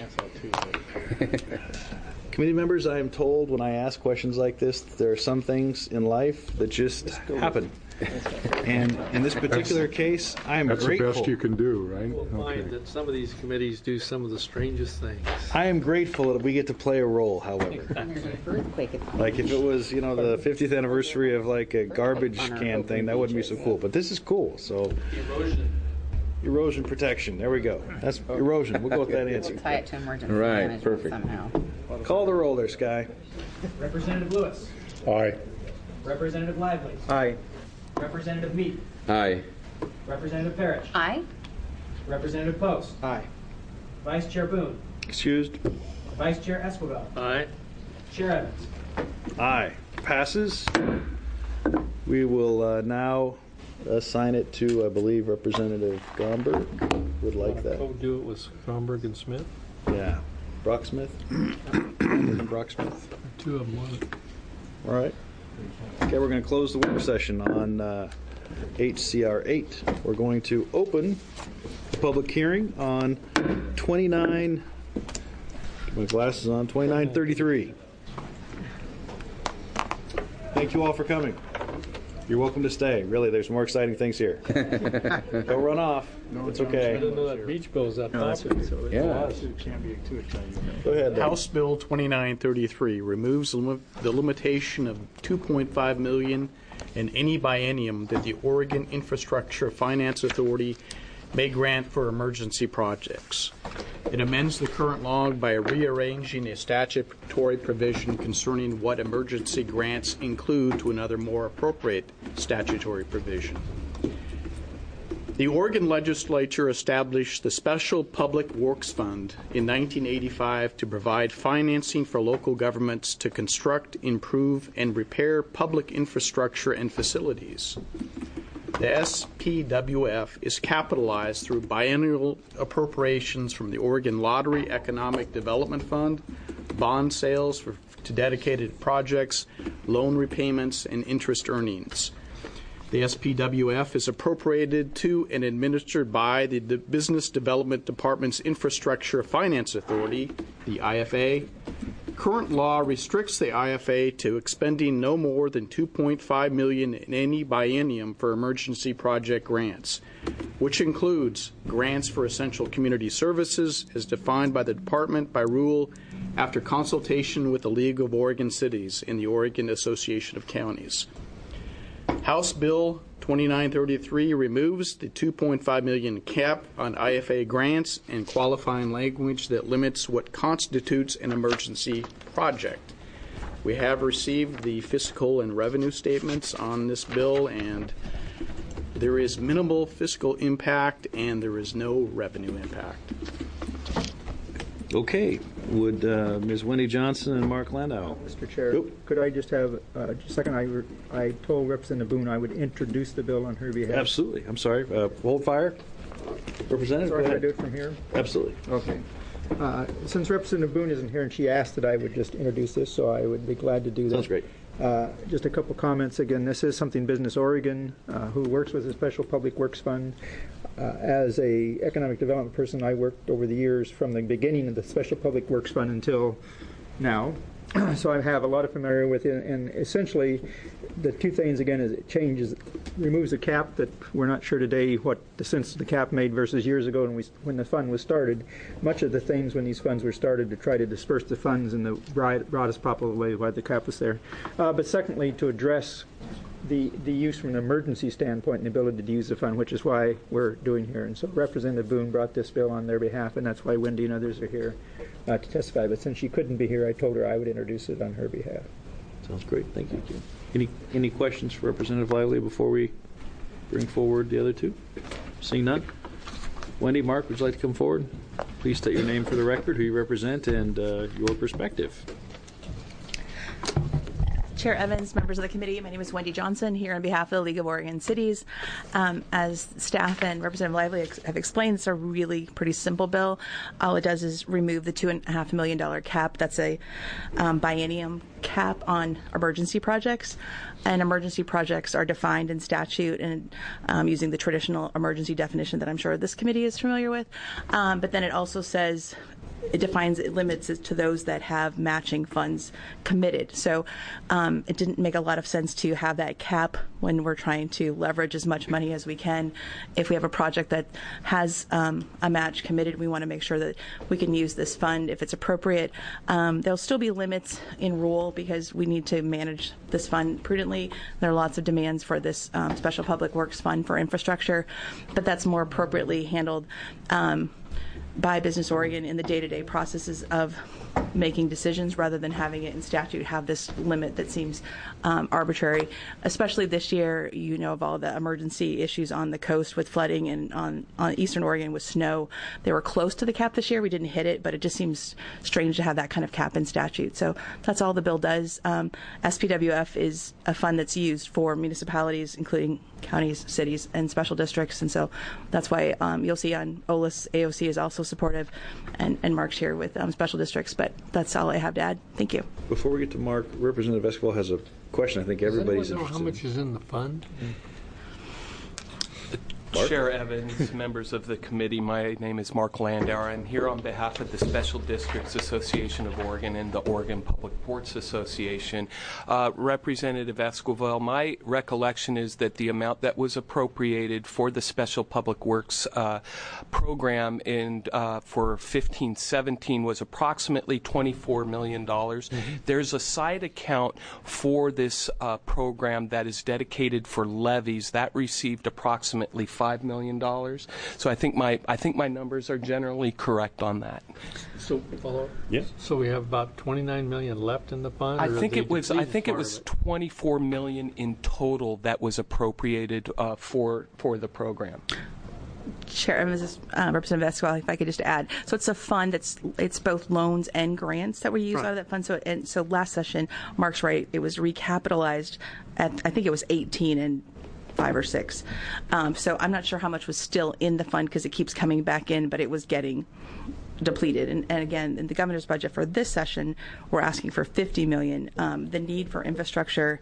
Committee members, I am told when I ask questions like this, there are some things in life that just happen. And in this particular case, I am grateful. That's the best you can do, right? We'll find that some of these committees do some of the strangest things. I am grateful that we get to play a role, however. Like if it was, the 50th anniversary of like a garbage can thing, that wouldn't be so cool. But this is cool, so. Erosion protection. There we go. That's erosion. We'll go with that answer. Tie it to emergency right, management perfect. somehow. Call the roll there, Sky. Representative Lewis. Aye. Representative Lively. Aye. Representative Mead. Aye. Representative Parrish. Aye. Representative Post. Aye. Vice Chair Boone. Excused. Vice Chair Esquivel. Aye. Chair Evans. Aye. Passes. We will now assign it to, I believe, Representative Gomberg would like that. Do it with Gomberg and Smith. Yeah. Brocksmith. Brocksmith. Two of them want it. All right. Okay, we're going to close the work session on HCR 8. We're going to open the public hearing on 29. Get my glasses on. 2933. Thank you all for coming. You're welcome to stay. Really, there's more exciting things here. Don't run off. It's okay. I didn't know that beach bill's that popular. Yeah. It can't be too exciting. Go ahead. House Bill 2933 removes the limitation of $2.5 million in any biennium that the Oregon Infrastructure Finance Authority may grant for emergency projects. It amends the current law by rearranging a statutory provision concerning what emergency grants include to another more appropriate statutory provision. The Oregon legislature established the Special Public Works Fund in 1985 to provide financing for local governments to construct, improve, and repair public infrastructure and facilities. The SPWF is capitalized through biennial appropriations from the Oregon Lottery Economic Development Fund, bond sales to dedicated projects, loan repayments, and interest earnings. The SPWF is appropriated to and administered by the Business Development Department's Infrastructure Finance Authority, the IFA. Current law restricts the IFA to expending no more than $2.5 million in any biennium for emergency project grants, which includes grants for essential community services as defined by the department by rule after consultation with the League of Oregon Cities and the Oregon Association of Counties. House Bill 2933 removes the $2.5 million cap on IFA grants and qualifying language that limits what constitutes an emergency project. We have received the fiscal and revenue statements on this bill, and there is minimal fiscal impact and there is no revenue impact. Okay. Would Ms. Wendy Johnson and Mark Landau? Mr. Chair, could I just have just a second? I told Representative Boone I would introduce the bill on her behalf. Absolutely. I'm sorry. Hold fire. Representative, Sorry, can I do it from here? Absolutely. Okay. Since Representative Boone isn't here and she asked that I would just introduce this, so I would be glad to do that. Sounds great. Just a couple comments. Again, this is something Business Oregon, who works with the Special Public Works Fund. As a economic development person, I worked over the years from the beginning of the Special Public Works Fund until now. So I have a lot of familiarity with it, and essentially the two things again is it removes the cap that we're not sure today what the sense of the cap made versus years ago when the fund was started. Much of the things when these funds were started to try to disperse the funds in the broadest possible way why the cap was there. But secondly, to address the use from an emergency standpoint and the ability to use the fund, which is why we're doing here. And so Representative Boone brought this bill on their behalf, and that's why Wendy and others are here to testify. But since she couldn't be here, I told her I would introduce it on her behalf. Sounds great. Thank you, Jim. Any questions for Representative Lively before we bring forward the other two? Seeing none. Wendy, Mark, would you like to come forward? Please state your name for the record, who you represent, and your perspective. Chair Evans, members of the committee, my name is Wendy Johnson, here on behalf of the League of Oregon Cities. As staff and Representative Lively have explained, it's a really pretty simple bill. All it does is remove the $2.5 million cap. That's a biennium cap on emergency projects. And emergency projects are defined in statute and using the traditional emergency definition that I'm sure this committee is familiar with. But then it also says it limits it to those that have matching funds committed. So it didn't make a lot of sense to have that cap when we're trying to leverage as much money as we can. If we have a project that has a match committed, we want to make sure that we can use this fund if it's appropriate. There'll still be limits in rule because we need to manage this fund prudently. There are lots of demands for this Special Public Works Fund for infrastructure, but that's more appropriately handled by Business Oregon in the day-to-day processes of making decisions rather than having it in statute have this limit that seems arbitrary. Especially this year, you know of all the emergency issues on the coast with flooding and on Eastern Oregon with snow. They were close to the cap this year. We didn't hit it, but it just seems strange to have that kind of cap in statute. So that's all the bill does. SPWF is a fund that's used for municipalities, including counties, cities, and special districts, and so that's why you'll see on OLIS, AOC is also supportive, and Mark's here with special districts, but that's all I have to add. Thank you. Before we get to Mark, Representative Esquivel has a question I think everybody's interested in. Does anyone know how much is in the fund? Mark? Chair Evans, members of the committee, my name is Mark Landauer. I'm here on behalf of the Special Districts Association of Oregon and the Oregon Public Ports Association. Representative Esquivel, my recollection is that the amount that was appropriated for the Special Public Works program for 15-17 was approximately $24 million. Mm-hmm. There's a side account for this program that is dedicated for levies that received approximately $5 million. So I think my numbers are generally correct on that. So follow up? Yes. So we have about $29 million left in the fund? I think it was $24 million in total that was appropriated for the program. Chair Evans, Representative Esquivel, if I could just add. So it's a fund it's both loans and grants that we use out of that fund. So last session, Mark's right, it was recapitalized at, I think it was 18 and 5 or 6. So I'm not sure how much was still in the fund because it keeps coming back in, but it was getting depleted. And again, in the governor's budget for this session, we're asking for $50 million. The need for infrastructure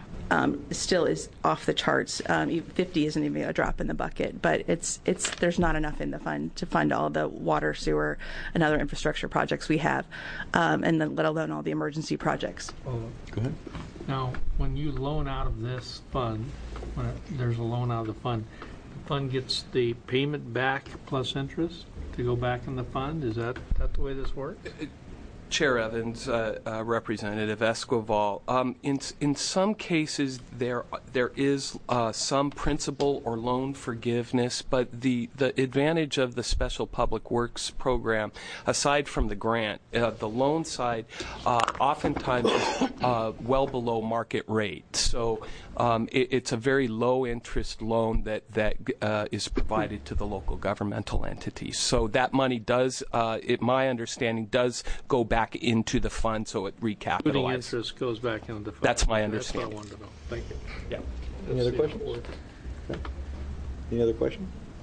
still is off the charts. 50 isn't even a drop in the bucket, but there's not enough in the fund to fund all the water, sewer, and other infrastructure projects we have, and then let alone all the emergency projects. Go ahead. Now, when you loan out of this fund, when there's a loan out of the fund gets the payment back plus interest to go back in the fund? Is that the way this works? Chair Evans, Representative Esquivel, in some cases there is some principal or loan forgiveness, but the advantage of the Special Public Works program, aside from the grant, the loan side oftentimes is well below market rate. So it's a very low interest loan that is provided to the local governmental entities. So that money does, my understanding, does go back into the fund, so it recapitalizes. Putting interest goes back into the fund. That's my understanding. That's what I wanted to know. Thank you. Yeah. Any other questions? Any other question?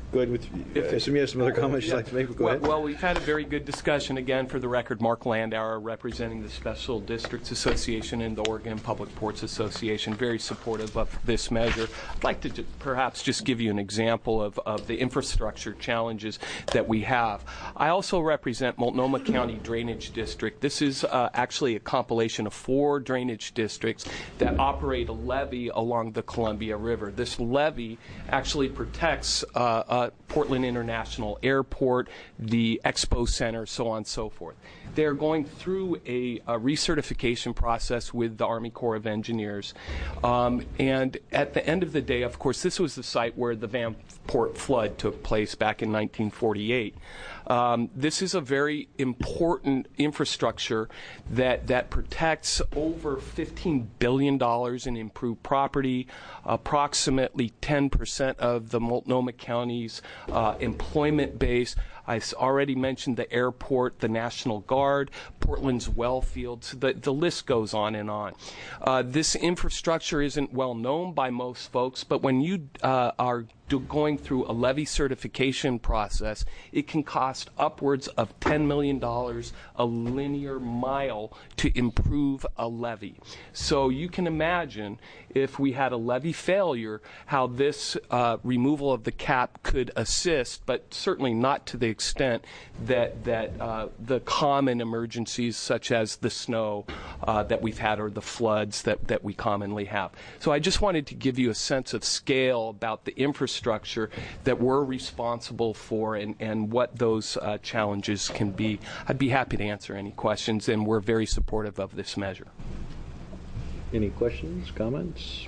Go ahead with. I assume you have some other comments you'd like to make. Go ahead. Well, we've had a very good discussion. Again, for the record, Mark Landauer, representing the Special Districts Association and the Oregon Public Ports Association, very supportive of this measure. I'd like to perhaps just give you an example of the infrastructure challenges that we have. I also represent Multnomah County Drainage District. This is actually a compilation of 4 drainage districts that operate a levee along the Columbia River. This levee actually protects Portland International Airport, the Expo Center, so on and so forth. They're going through a recertification process with the Army Corps of Engineers. And at the end of the day, of course, this was the site where the Vanport flood took place back in 1948. This is a very important infrastructure that protects over $15 billion in improved property, approximately 10% of the Multnomah County's employment base. I already mentioned the airport, the National Guard, Portland's well fields. The list goes on and on. This infrastructure isn't well known by most folks, but when you are going through a levee certification process, it can cost upwards of $10 million a linear mile to improve a levee. So you can imagine if we had a levee failure, how this removal of the cap could assist, but certainly not to the extent that the common emergencies such as the snow that we've had or the floods that we commonly have. So I just wanted to give you a sense of scale about the infrastructure that we're responsible for and what those challenges can be. I'd be happy to answer any questions, and we're very supportive of this measure. Any questions, comments?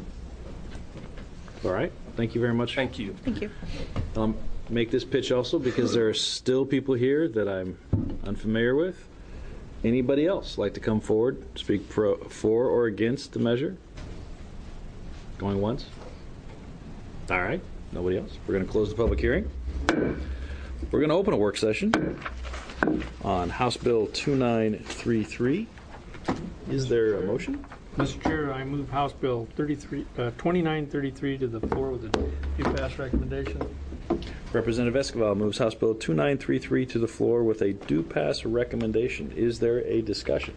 All right. Thank you very much. Thank you. Thank you. Make this pitch also because there are still people here that I'm unfamiliar with. Anybody else like to come forward, speak for or against the measure? Going once? All right. Nobody else? We're going to close the public hearing. We're going to open a work session on House Bill 2933. Is there a motion? Mr. Chair, I move House Bill 2933 to the floor with a due pass recommendation. Representative Esquivel moves House Bill 2933 to the floor with a due pass recommendation. Is there a discussion?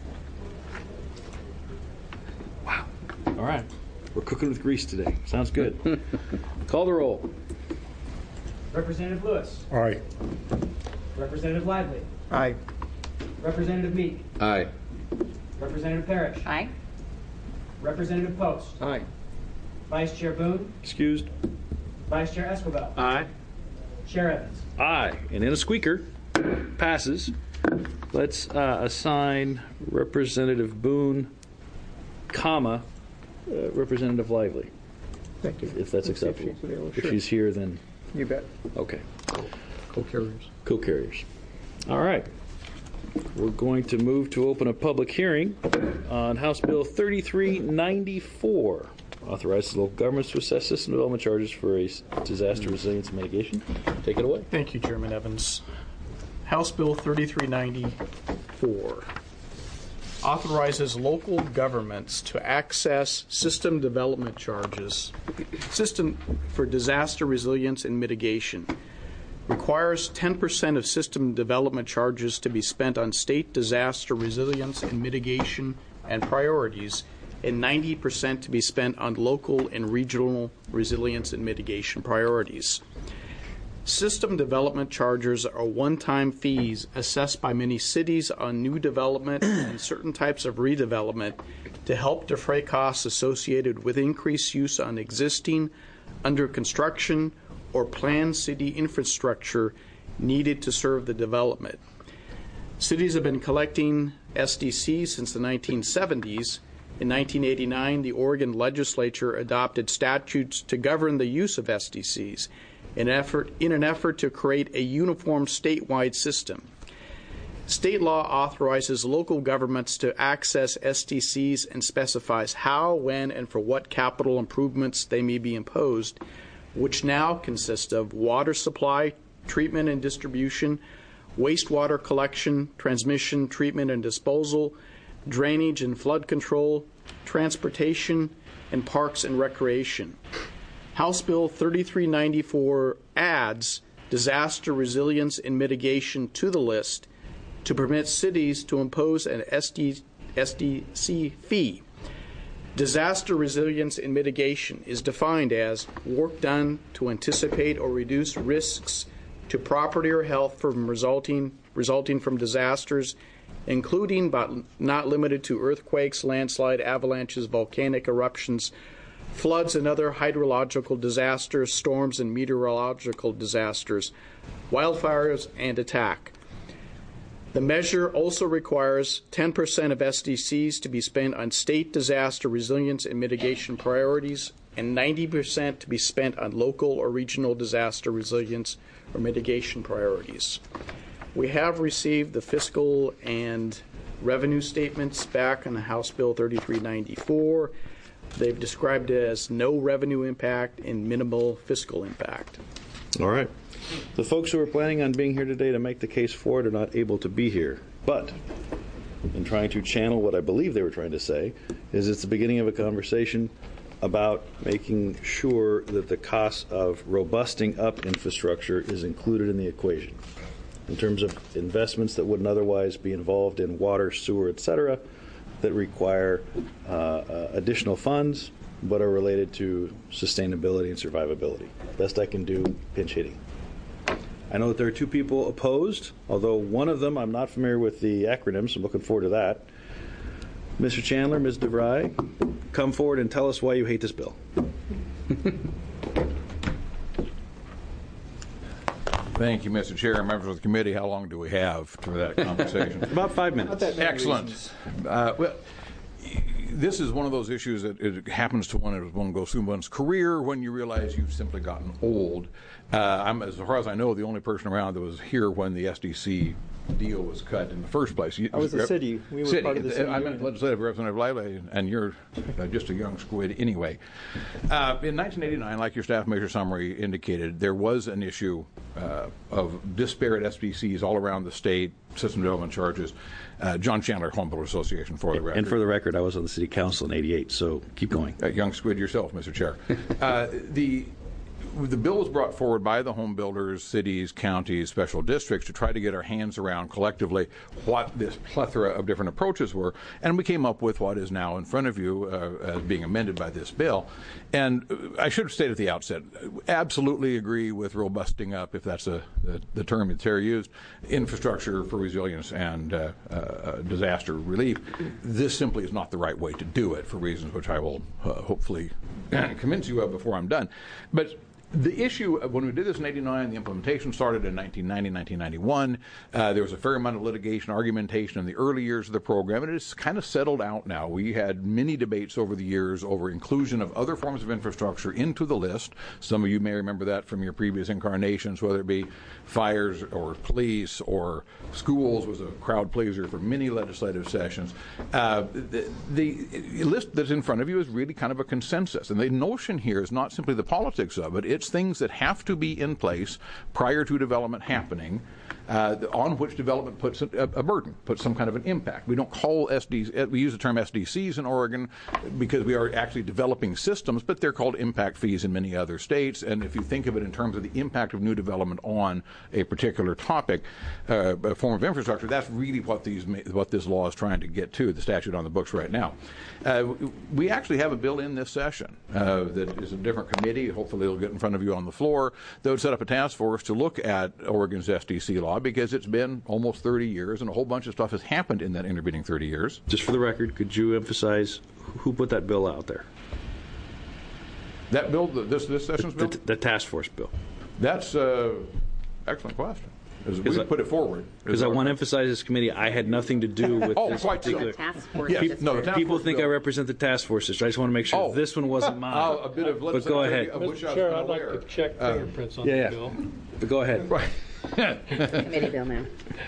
Wow. All right. We're cooking with grease today. Sounds good. Call the roll. Representative Lewis. Aye. Representative Lively. Aye. Representative Meek. Aye. Representative Parrish. Aye. Representative Post. Aye. Vice Chair Boone. Excused. Vice Chair Esquivel. Aye. Chair Evans. Aye. And in a squeaker, passes. Let's assign Representative Boone, comma, Representative Lively. Thank you. If that's Let's see if acceptable. she's available. If Sure. she's here, then You bet. okay. Co-carriers. Co-carriers. All right. We're going to move to open a public hearing on House Bill 3394. Authorizes local governments to assess system development charges for a disaster resilience and mitigation. Take it away. Thank you, Chairman Evans. House Bill 3394 authorizes local governments to access system development charges, system for disaster resilience and mitigation. Requires 10% of system development charges to be spent on state disaster resilience and mitigation and priorities, and 90% to be spent on local and regional resilience and mitigation priorities. System development charges are one-time fees assessed by many cities on new development and certain types of redevelopment to help defray costs associated with increased use on existing, under construction, or planned city infrastructure needed to serve the development. Cities have been collecting SDCs since the 1970s. In 1989, the Oregon legislature adopted statutes to govern the use of SDCs in an effort to create a uniform statewide system. State law authorizes local governments to access SDCs and specifies how, when, and for what capital improvements they may be imposed, which now consist of water supply, treatment and distribution, wastewater collection, transmission, treatment and disposal, drainage and flood control, transportation, and parks and recreation. House Bill 3394 adds disaster resilience and mitigation to the list to permit cities to impose an SDC fee. Disaster resilience and mitigation is defined as work done to anticipate or reduce risks to property or health from resulting from disasters, including but not limited to earthquakes, landslide, avalanches, volcanic eruptions, floods and other hydrological disasters, storms and meteorological disasters, wildfires, and attack. The measure also requires 10% of SDCs to be spent on state disaster resilience and mitigation priorities and 90% to be spent on local or regional disaster resilience or mitigation priorities. We have received the fiscal and revenue statements back on the House Bill 3394. They've described it as no revenue impact and minimal fiscal impact. All right. The folks who are planning on being here today to make the case for it are not able to be here. But in trying to channel what I believe they were trying to say is it's the beginning of a conversation about making sure that the cost of robusting up infrastructure is included in the equation in terms of investments that wouldn't otherwise be involved in water, sewer, et cetera, that require additional funds but are related to sustainability and survivability. Best I can do, pinch hitting. I know that there are two people opposed, although one of them, I'm not familiar with the acronyms, so I'm looking forward to that. Mr. Chandler, Ms. DeVry, come forward and tell us why you hate this bill. Thank you, Mr. Chair and members of the committee. How long do we have for that conversation? About 5 minutes. Excellent. Well, this is one of those issues that it happens to one goes through one's career when you realize you've simply gotten old. I'm, as far as I know, the only person around that was here when the SDC deal was cut in the first place. I was the city. We were part of the city. I'm Legislative Representative Lively, and you're just a young squid anyway. In 1989, like your staff measure summary indicated, there was an issue of disparate SDCs all around the state, system development charges. John Chandler, Home Builder Association, for the record. And for the record, I was on the City Council in '88, so keep going. Young squid yourself, Mr. Chair. The bill was brought forward by the home builders, cities, counties, special districts to try to get our hands around collectively what this plethora of different approaches were, and we came up with what is now in front of you as being amended by this bill. And I should have stated at the outset, absolutely agree with robusting up, if that's the term that Terry used, infrastructure for resilience and disaster relief. This simply is not the right way to do it for reasons which I will hopefully convince you of before I'm done. But the issue, when we did this in '89, the implementation started in 1990, 1991. There was a fair amount of litigation, argumentation in the early years of the program, and it's kind of settled out now. We had many debates over the years over inclusion of other forms of infrastructure into the list. Some of you may remember that from your previous incarnations, whether it be fires or police or schools was a crowd pleaser for many legislative sessions. The list that's in front of you is really kind of a consensus, and the notion here is not simply the politics of it. It's things that have to be in place prior to development happening, on which development puts a burden, puts some kind of an impact. We don't call SDCs, we use the term SDCs in Oregon because we are actually developing systems, but they're called impact fees in many other states. And if you think of it in terms of the impact of new development on a particular topic, a form of infrastructure, that's really what this law is trying to get to, the statute on the books right now. We actually have a bill in this session that is a different committee. Hopefully it'll get in front of you on the floor. They would set up a task force to look at Oregon's SDC law because it's been almost 30 years and a whole bunch of stuff has happened in that intervening 30 years. Just for the record, could you emphasize who put that bill out there? That bill, this session's bill? The task force bill. That's an excellent question. We put it forward. Because I want to emphasize this committee, I had nothing to do with this particular. People think I represent the task force. I just want to make sure this one wasn't mine. But go ahead. Mr. Chair, I'd like to check fingerprints on the bill. But go ahead. Right. Committee bill now.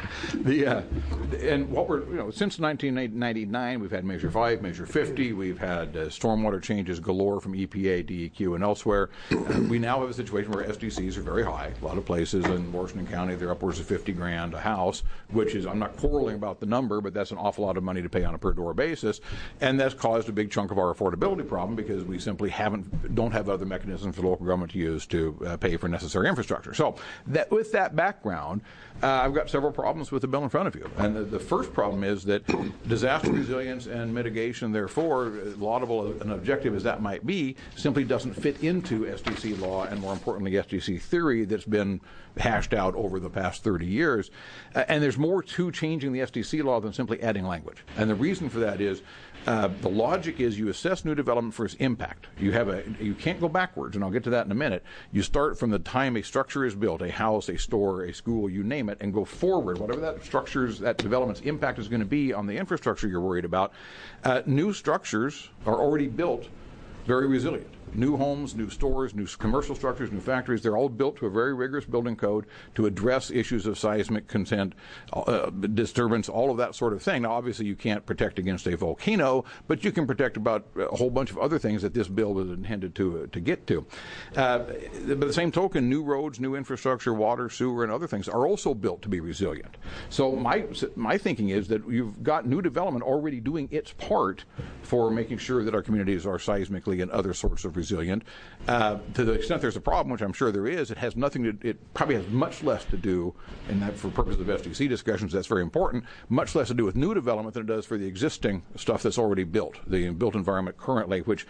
And what we're, since 1999, we've had Measure 5, Measure 50, we've had stormwater changes galore from EPA, DEQ, and elsewhere. We now have a situation where SDCs are very high. A lot of places in Washington County, they're upwards of $50,000 a house, which is, I'm not quarreling about the number, but that's an awful lot of money to pay on a per door basis. And that's caused a big chunk of our affordability problem because we simply don't have other mechanisms for local government to use to pay for necessary infrastructure. So with that background, I've got several problems with the bill in front of you. And the first problem is that disaster resilience and mitigation, therefore, laudable an objective as that might be, simply doesn't fit into SDC law and, more importantly, SDC theory that's been hashed out over the past 30 years. And there's more to changing the SDC law than simply adding language. And the reason for that is the logic is you assess new development for its impact. You can't go backwards, and I'll get to that in a minute. You start from the time a structure is built, a house, a store, a school, you name it, and go forward, whatever that development's impact is going to be on the infrastructure you're worried about. New structures are already built very resilient. New homes, new stores, new commercial structures, new factories, they're all built to a very rigorous building code to address issues of seismic consent, disturbance, all of that sort of thing. Now, obviously, you can't protect against a volcano, but you can protect about a whole bunch of other things that this bill was intended to get to. By the same token, new roads, new infrastructure, water, sewer, and other things are also built to be resilient. So my thinking is that you've got new development already doing its part for making sure that our communities are seismically and other sorts of resilient. To the extent there's a problem, which I'm sure there is, it probably has much less to do, and that for purposes of SDC discussions, that's very important, much less to do with new development than it does for the existing stuff that's already built, the built environment currently, which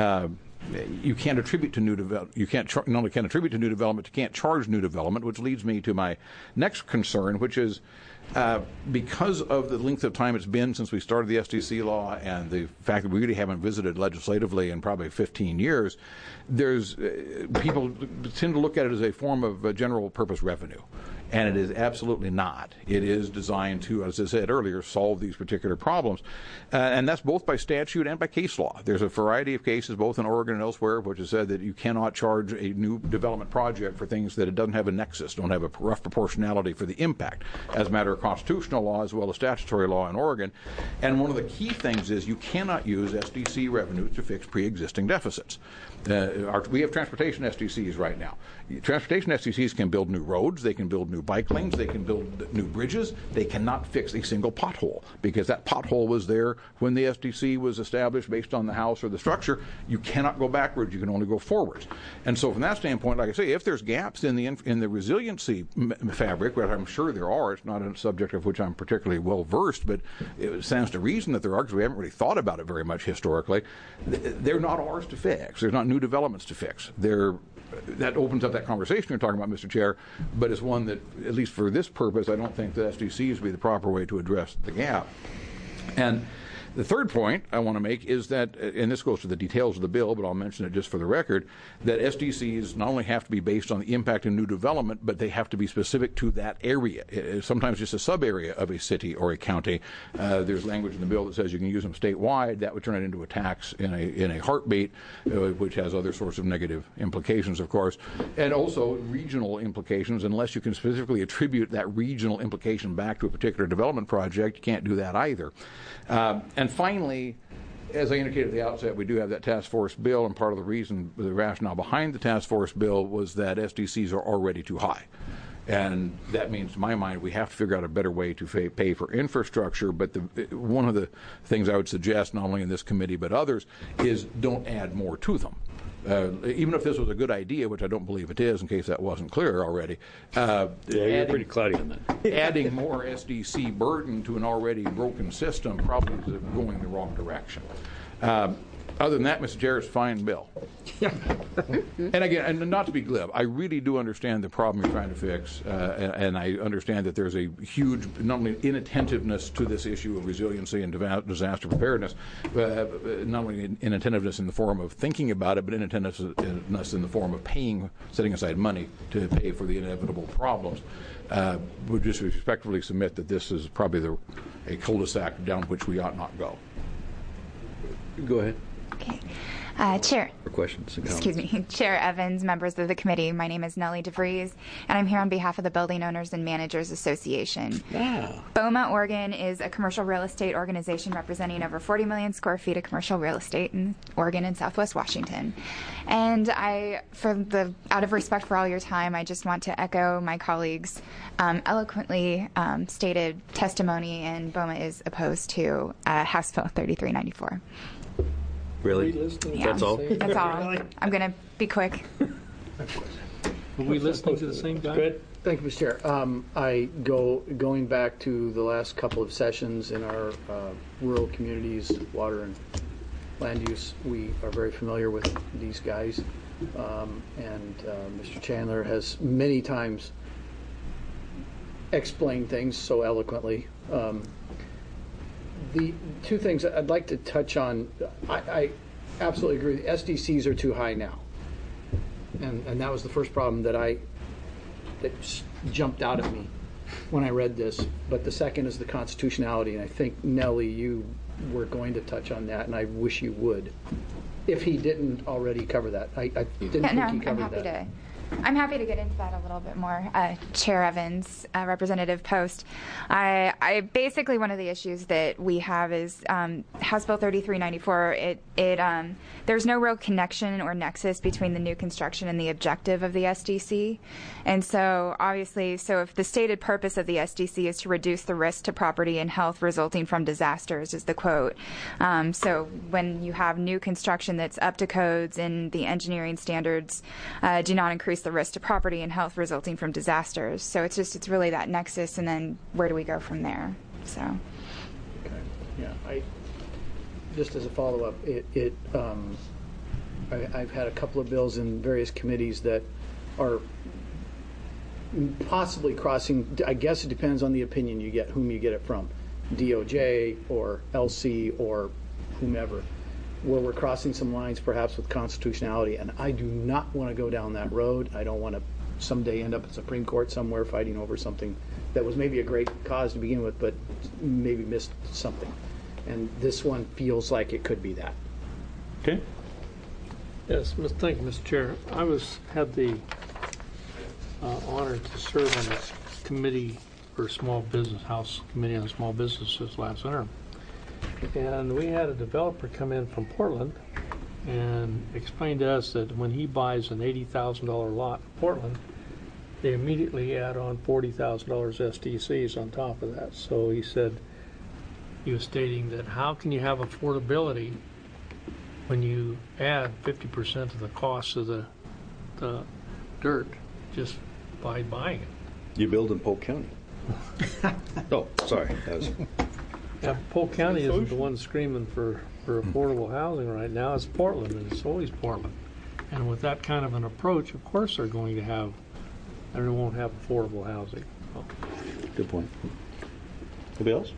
you can't attribute to new development. You not only can't attribute to new development, you can't charge new development, which leads me to my next concern, which is because of the length of time it's been since we started the SDC law and the fact that we really haven't visited legislatively in probably 15 years, there's people tend to look at it as a form of general purpose revenue. And it is absolutely not. It is designed to, as I said earlier, solve these particular problems. And that's both by statute and by case law. There's a variety of cases, both in Oregon and elsewhere, which has said that you cannot charge a new development project for things that it doesn't have a nexus, don't have a rough proportionality for the impact, as a matter of constitutional law as well as statutory law in Oregon. And one of the key things is you cannot use SDC revenues to fix pre-existing deficits. We have transportation SDCs right now. Transportation SDCs can build new roads, they can build new bike lanes, they can build new bridges. They cannot fix a single pothole because that pothole was there when the SDC was established based on the house or the structure. You cannot go backwards, you can only go forwards. And so from that standpoint, like I say, if there's gaps in the resiliency fabric, which I'm sure there are, it's not a subject of which I'm particularly well versed, but it stands to reason that there are because we haven't really thought about it very much historically. They're not ours to fix. There's not new developments to fix. That opens up that conversation you're talking about, Mr. Chair, but it's one that, at least for this purpose, I don't think the SDCs would be the proper way to address the gap. And the third point I want to make is that, and this goes to the details of the bill, but I'll mention it just for the record, that SDCs not only have to be based on the impact of new development, but they have to be specific to that area. Sometimes just a sub-area of a city or a county. There's language in the bill that says you can use them statewide. That would turn it into a tax in a heartbeat, which has other sorts of negative implications, of course, and also regional implications. Unless you can specifically attribute that regional implication back to a particular development project, you can't do that either. And finally, as I indicated at the outset, we do have that task force bill, and part of the reason, the rationale behind the task force bill was that SDCs are already too high. And that means, to my mind, we have to figure out a better way to pay for infrastructure. But one of the things I would suggest, not only in this committee but others, is don't add more to them. Even if this was a good idea, which I don't believe it is, in case that wasn't clear already. You're pretty cloudy on that. Adding more SDC burden to an already broken system probably is going the wrong direction. Other than that, Mr. Chair, it's a fine bill. And again, and not to be glib, I really do understand the problem you're trying to fix, and I understand that there's a huge, not only inattentiveness to this issue of resiliency and disaster preparedness, not only inattentiveness in the form of thinking about it, but inattentiveness in the form of setting aside money to pay for the inevitable problems. Would just respectfully submit that this is probably a cul-de-sac down which we ought not go. Go ahead. Okay. Chair. questions and comments. Excuse me, Chair Evans, members of the committee. My name is Nellie DeVries, and I'm here on behalf of the Building Owners and Managers Association. BOMA Oregon is a commercial real estate organization representing over 40 million square feet of commercial real estate in Oregon and Southwest Washington. And out of respect for all your time, I just want to echo my colleagues' eloquently stated testimony, and BOMA is opposed to House Bill 3394. Really? Yeah. That's all? That's all. I'm going to be quick. Are we listening to the same guy? Good. Thank you, Mr. Chair. Going back to the last couple of sessions in our rural communities, water and land use, we are very familiar with these guys. And Mr. Chandler has many times explained things so eloquently. The two things I'd like to touch on, I absolutely agree. The SDCs are too high now, and that was the first problem that jumped out at me when I read this. But the second is the constitutionality, and I think, Nellie, you were going to touch on that, and I wish you would, if he didn't already cover that. I didn't think he covered that. I'm happy to get into that a little bit more. Chair Evans, Representative Post. I basically, one of the issues that we have is House Bill 3394. There's no real connection or nexus between the new construction and the objective of the SDC. And so obviously, if the stated purpose of the SDC is to reduce the risk to property and health resulting from disasters, is the quote. So when you have new construction that's up to codes and the engineering standards do not increase the risk to property and health resulting from disasters. So it's really that nexus, and then where do we go from there? So. Okay. Yeah. Just as a follow-up, I've had a couple of bills in various committees that are possibly crossing. I guess it depends on the opinion you get, whom you get it from, DOJ or LC or whomever, where we're crossing some lines perhaps with constitutionality, and I do not want to go down that road. I don't want to someday end up at Supreme Court somewhere fighting over something that was maybe a great cause to begin with, but maybe missed something. And this one feels like it could be that. Okay. Yes, thank you, Mr. Chair. I had the honor to serve on this committee for small business, House Committee on Small Businesses last interim. And we had a developer come in from Portland and explain to us that when he buys an $80,000 lot in Portland, they immediately add on $40,000 SDCs on top of that. So he said, he was stating that how can you have affordability when you add 50% of the cost of the dirt just by buying it? You build in Polk County. Oh, sorry. Yeah, Polk County isn't the one screaming for affordable housing right now. It's Portland, and it's always Portland. And with that kind of an approach, of course they won't have affordable housing. Oh. Good point. Anybody else?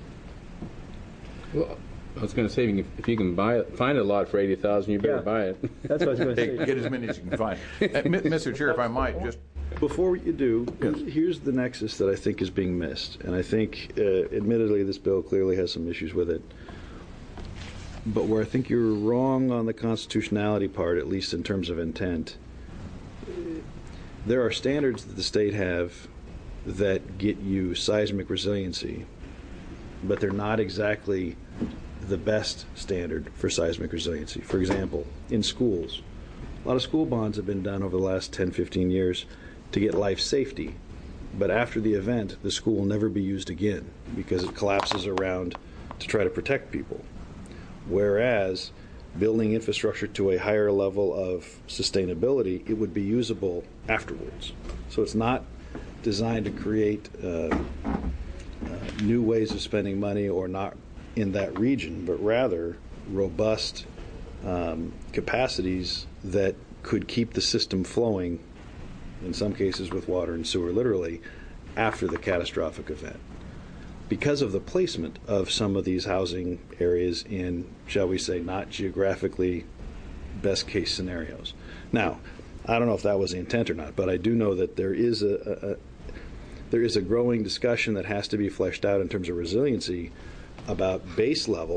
Well, I was going to say, if you can find a lot for $80,000, you better buy it. That's what I was going to say. Get as many as you can find. Mr. Chair, if I might, just before you do, here's the nexus that I think is being missed, and I think, admittedly, this bill clearly has some issues with it. But where I think you're wrong on the constitutionality part, at least in terms of intent, there are standards that the state have that get you seismic resiliency, but they're not exactly the best standard for seismic resiliency. For example, in schools, a lot of school bonds have been done over the last 10, 15 years to get life safety, but after the event, the school will never be used again because it collapses around to try to protect people. Whereas building infrastructure to a higher level of sustainability, it would be usable afterwards. So it's not designed to create new ways of spending money or not in that region, but rather robust capacities that could keep the system flowing, in some cases with water and sewer literally, after the catastrophic event. Because of the placement of some of these housing areas in, shall we say, not geographically best case scenarios. Now, I don't know if that was the intent or not, but I do know that there is a growing discussion that has to be fleshed out in terms of resiliency about base level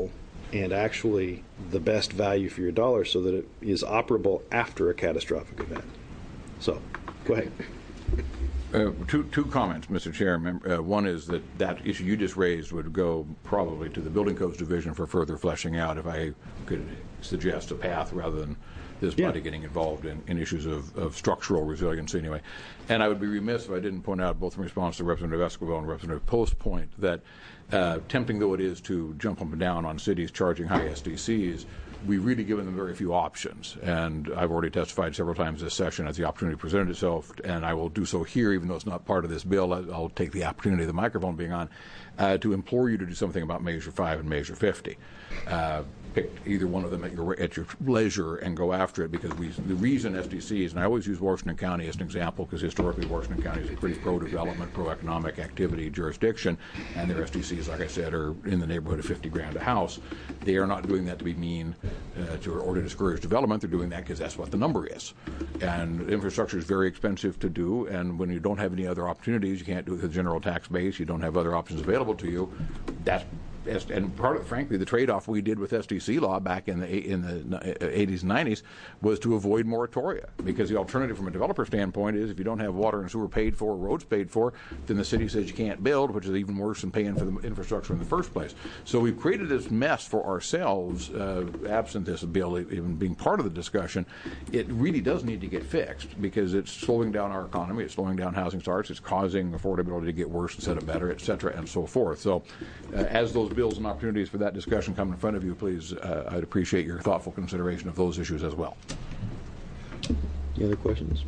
and actually the best value for your dollar so that it is operable after a catastrophic event. So, go ahead. Two comments, Mr. Chair. One is that issue you just raised would go probably to the Building Codes Division for further fleshing out, if I could suggest a path rather than this body getting involved in issues of structural resiliency anyway. And I would be remiss if I didn't point out, both in response to Representative Esquivel and Representative Post's point, that tempting though it is to jump up and down on cities charging high SDCs, we've really given them very few options. And I've already testified several times this session as the opportunity presented itself, and I will do so here, even though it's not part of this bill. I'll take the opportunity of the microphone being on to implore you to do something about Measure 5 and Measure 50. Pick either one of them at your leisure and go after it, because the reason SDCs, and I always use Washington County as an example because historically Washington County is a pretty pro-development, pro-economic activity jurisdiction, and their SDCs, like I said, are in the neighborhood of $50,000 a house. They are not doing that to be mean or to discourage development. They're doing that because that's what the number is. And infrastructure is very expensive to do, and when you don't have any other opportunities, you can't do it with the general tax base, you don't have other options available to you, and part of, frankly, the trade-off we did with SDC law back in the 80s and 90s was to avoid moratoria, because the alternative from a developer standpoint is if you don't have water and sewer paid for, roads paid for, then the city says you can't build, which is even worse than paying for the infrastructure in the first place. So we've created this mess for ourselves, absent this bill even being part of the discussion. It really does need to get fixed, because it's slowing down our economy, it's slowing down housing starts, it's causing affordability to get worse instead of better, et cetera, and so forth. So as those bills and opportunities for that discussion come in front of you, please, I'd appreciate your thoughtful consideration of those issues as well. Any other questions?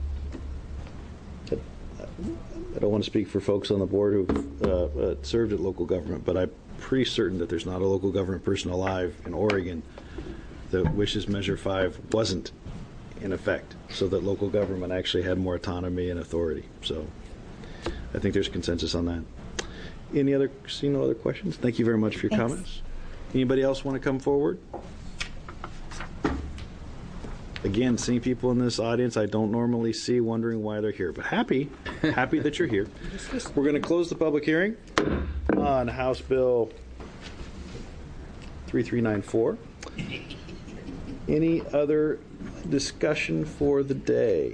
I don't want to speak for folks on the board who've served at local government, but I'm pretty certain that there's not a local government person alive in Oregon that wishes Measure 5 wasn't in effect, so that local government actually had more autonomy and authority. So I think there's consensus on that. Seeing no other questions? Thank you very much for your comments. Anybody else want to come forward? Again, seeing people in this audience I don't normally see, wondering why they're here, but happy that you're here. We're going to close the public hearing on House Bill 3394. Any other discussion for the day?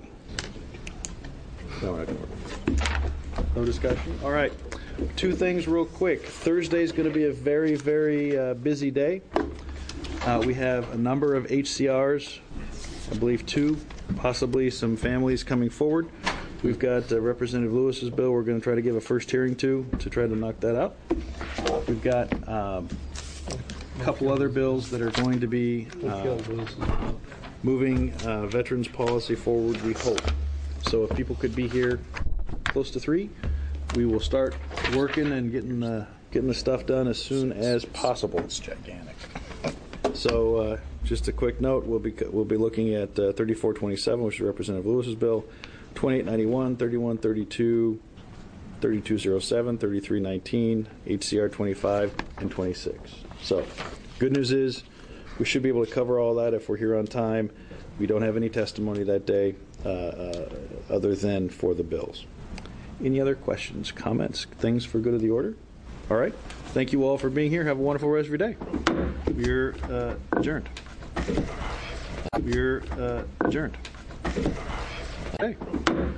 No discussion? All right. Two things real quick. Thursday is going to be a very, very busy day. We have a number of HCRs, I believe 2, possibly some families coming forward. We've got Representative Lewis's bill we're going to try to give a first hearing to try to knock that out. We've got a couple other bills that are going to be moving veterans policy forward, we hope. So if people could be here close to 3, we will start working and getting the stuff done as soon as possible. It's gigantic. So just a quick note, we'll be looking at 3427, which is Representative Lewis's bill, 2891, 3132, 3207, 3319, HCR 25, and 26. So good news is we should be able to cover all that if we're here on time. We don't have any testimony that day other than for the bills. Any other questions, comments, things for good of the order? All right. Thank you all for being here. Have a wonderful rest of your day. We're adjourned. We're adjourned. Okay.